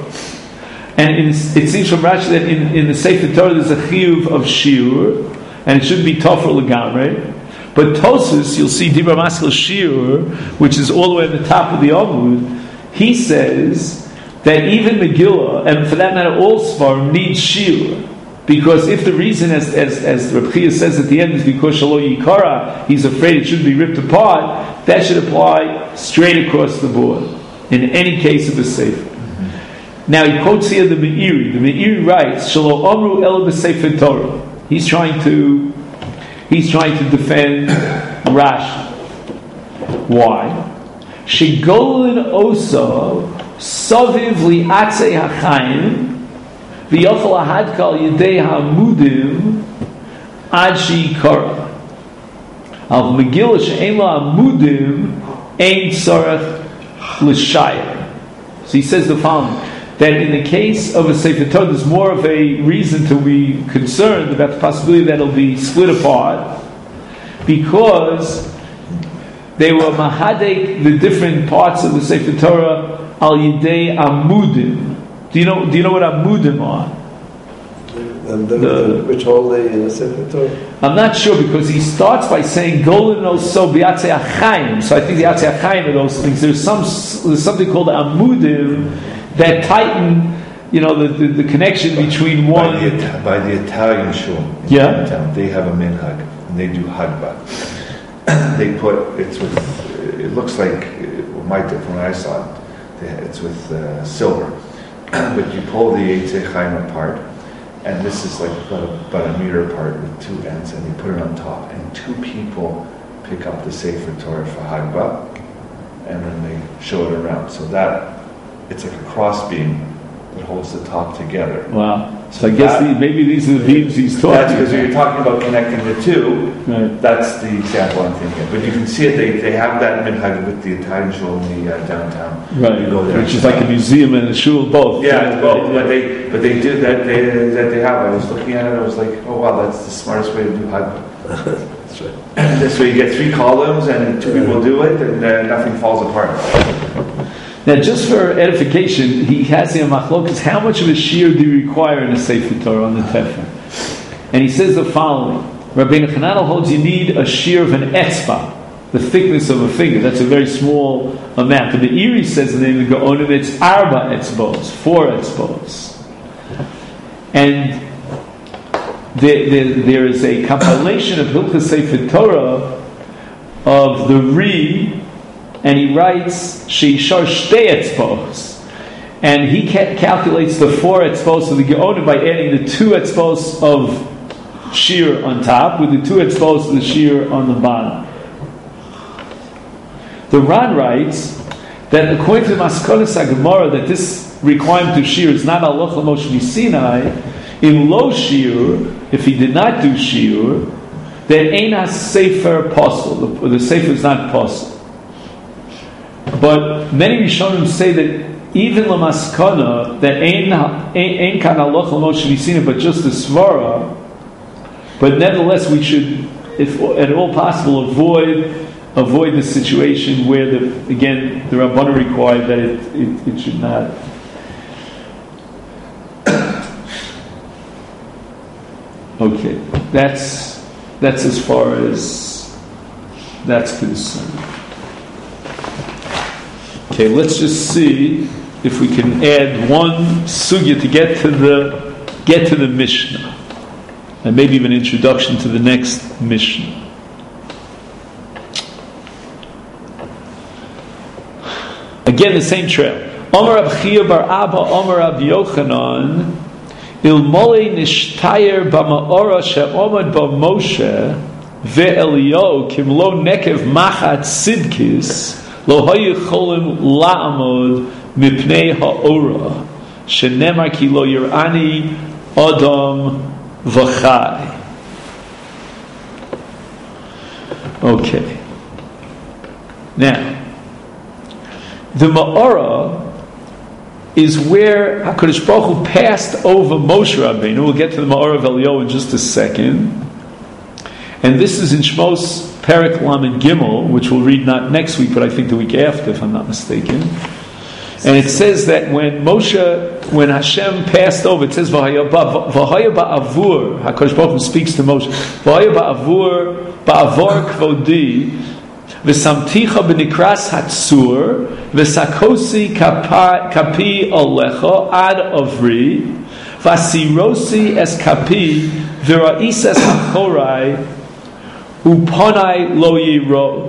And in, it seems from Rashi that in, in the Sefer Torah there's a chiyuv of shiur, and it should be tofel legamrei. But Tosfos, you'll see Dibra Maskil shiur, which is all the way at the top of the Amud, he says that even Megillah, and for that matter all Sfarim, need shiur. Because if the reason, as as, as Reb Chia says at the end, is because Shelo Yikara, he's afraid it shouldn't be ripped apart, that should apply straight across the board, in any case of a sefer. Mm-hmm. Now he quotes here the Meiri. The Meiri writes, Shelo Amru Ela B'Sefer Torah. He's trying to he's trying to defend Rashi. Why? Shegolin Osa Saviv Li'atzei HaChaim V'yochel ahadkal yedei hamudim ad she'ikara. Al Megillah she'en lo hamudim ein tzarech l'shayir. So he says the following, that in the case of a Sefer Torah, there's more of a reason to be concerned about the possibility that it'll be split apart, because they were mahadek the different parts of the Sefer Torah al yedei amudim. Do you know? Do you know what amudim are? And the, the, which hold the in the Sefer Torah? I'm not sure, because he starts by saying golden also biatzei achayim. So I think the atzei achayim are those things. There's some there's something called amudim that tighten, you know, the, the, the connection between one. By the, by the Italian shul, yeah, town, they have a minhag and they do hagba. They put it's with it looks like well, my when I saw it, it's with uh, silver. But you pull the Eitzei Chaim apart, and this is like about a, about a meter apart with two ends, and you put it on top, and two people pick up the Sefer Torah for Hagba, and then they show it around. So that, it's like a cross beam that holds the top together. Wow. So I guess the, maybe these are the beams he's talking about. That's because when you're talking about connecting the two, right. That's the example I'm thinking of. But you can see it, they, they have that minhag with the Italian shul in the uh, downtown. Right, you go there, which is like a museum and a shul, both. Yeah, both. But they but they do that they that they have. I was looking at it, I was like, oh wow, that's the smartest way to do hagba. That's right. This way you get three columns and two people do it, and uh, nothing falls apart. Now, just for edification, he has here machlokas, how much of a shear do you require in a Sefer Torah on the Tefer? And he says the following: Rabbeinu Chananel holds you need a shear of an etzba, the thickness of a finger. That's a very small amount. But the Meiri says in the name of the Gaonim, it's arba etzbos, four etzbos. And there, there, there is a compilation of Hilchos Sefer Torah of the Ri, and he writes Sheishar Shtei Etzbos. and he ca- calculates the four etzbos of the Geonim by adding the two etzbos of shear on top with the two etzbos of the shear on the bottom. The Ran writes that according to the Maskonos HaGemara, that this requirement of shear is not halacha Moshe Sinai. In low shear, if he did not do shear, then ain't a sefer posel. The, the sefer is not posel. But many Rishonim say that even la maskana that ain't ain't kan halacha Moshe Sinai, but just a svara. But nevertheless, we should, if at all possible, avoid avoid the situation where the again the Rabbanan required that it, it, it should not. Okay, that's that's as far as that's concerned. Okay, let's just see if we can add one sugya to get to the get to the Mishnah, and maybe even an introduction to the next Mishnah. Again, the same trail. Omar Rab Chia bar Abba, Omar Rab Yochanan. Ilmole nishtayer b'ma'ora she'omad b'Moshe ve'Eliyahu kimlo nekev machat sidkis lo hayicholim la'amod mipnei ha'ora shenemar ki lo yirani adam v'chai. Okay. Now, the Ma'ora is where HaKadosh Baruch Hu passed over Moshe Rabbeinu. We'll get to the Ma'or of Eliyahu in just a second. And this is in Shmos Perek Lamed Gimel, which we'll read not next week, but I think the week after, if I'm not mistaken. And it says that when Moshe, when Hashem passed over, it says, V'haya ba'avur, HaKadosh Baruch Hu speaks to Moshe, V'haya ba'avur, ba'avor kvodi, V'samticha b'nikras hatzur, V'sakosi kapi alecha ad avri, V'asirosi es kapi, V'ra'is es hachorai, Uponai lo yiro.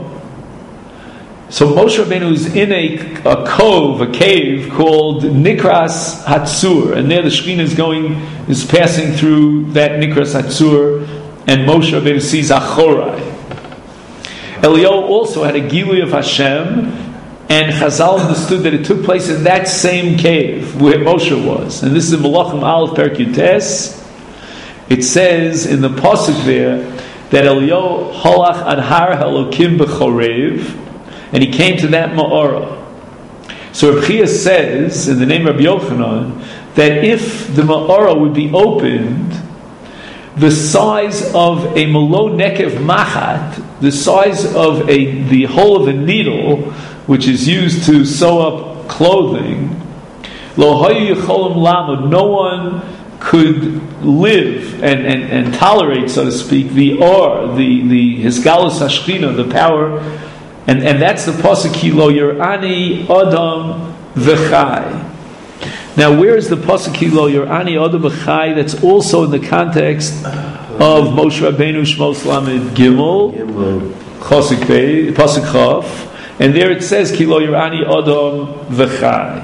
So Moshe Rabbeinu is in a, a cove, a cave called Nikras Hatzur, and there the Shekhinah is going, is passing through that Nikras Hatzur, and Moshe Rabbeinu sees Achorai. Eliyahu also had a Gilui of Hashem, and Chazal understood that it took place in that same cave where Moshe was. And this is in Malachim Aleph Perek Yutes. It says in the pasuk there that Eliyahu halach ad har Elokim b'chorev, and he came to that Ma'orah. So Reb Chia says in the name of Rabbi Yochanan that if the Ma'orah would be opened, the size of a malo nekev machat, the size of a the hole of a needle, which is used to sew up clothing, lo hayu yicholim lamud, no one could live and, and, and tolerate, so to speak, the or the the hisgalus hashchina, the power, and and that's the pasuk ki lo yirani adam v'chai. Now, where is the pasuk ki lo yirani adam v'chai? That's also in the context of Moshe Rabbeinu Shmos Lamed Gimel Chosik Bey pasuk Chaf, and there it says ki lo yirani adam v'chai.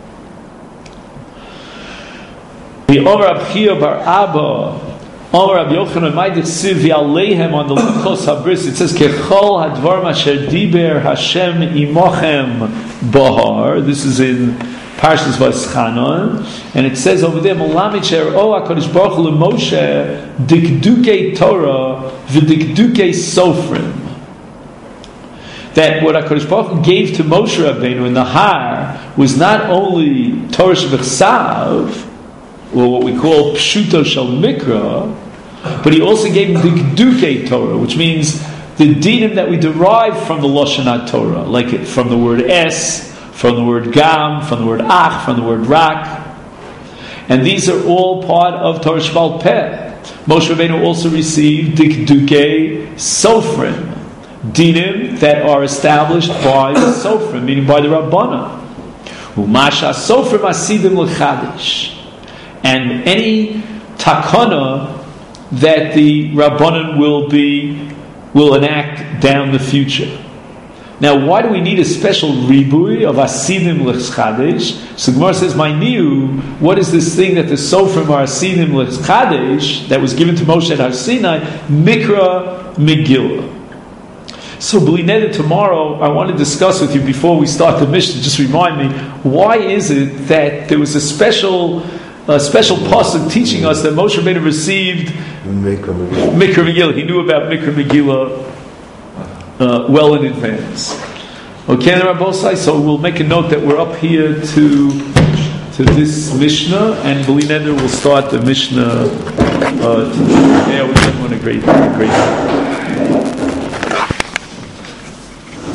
The Omar Rab Chia bar Abba, Omar Rab Yochanan, my desiv yalehem on the Luchos Habris. It says kechol hadvar masher diber Hashem imochem bahar. This is in Parshas Vayischanan, and it says over there, Molamid she'ero HaKadosh Baruch Hu leMoshe dikdukei Torah v'dikdukei sofrim. That what HaKadosh Baruch Hu gave to Moshe Rabbeinu in the Har was not only Torah Shebechsav, or what we call Pshuto Shel Mikra, but he also gave him the Gdukei Torah, which means the dinim that we derive from the Lashon HaTorah, like it, from the word Es, from the word Gam, from the word Ach, from the word Rak. And these are all part of Torah Shebal Peh. Moshe Rabbeinu also received the Gdukei Sofrim, dinim that are established by the Sofrim, meaning by the Rabbana. Umasha Sofrim Asidim L'Chadish. And any takana that the Rabbanan will be will enact down the future. Now, why do we need a special ribui of asidim l'chadesh? So Gemara says, my niu, what is this thing that the sofrim are asidim l'chadesh that was given to Moshe at Har Sinai? Mikra Megillah. So, B'lineder, tomorrow I want to discuss with you before we start the Mishnah. Just remind me, why is it that there was a special, a special pasuk teaching us that Moshe Rabbeinu received Mikra Megillah? He knew about Mikra Megillah uh, well in advance. Okay, Rabbosai. So we'll make a note that we're up here to to this Mishnah, and B'lineder will start the Mishnah. Uh, yeah, we're doing a great, great.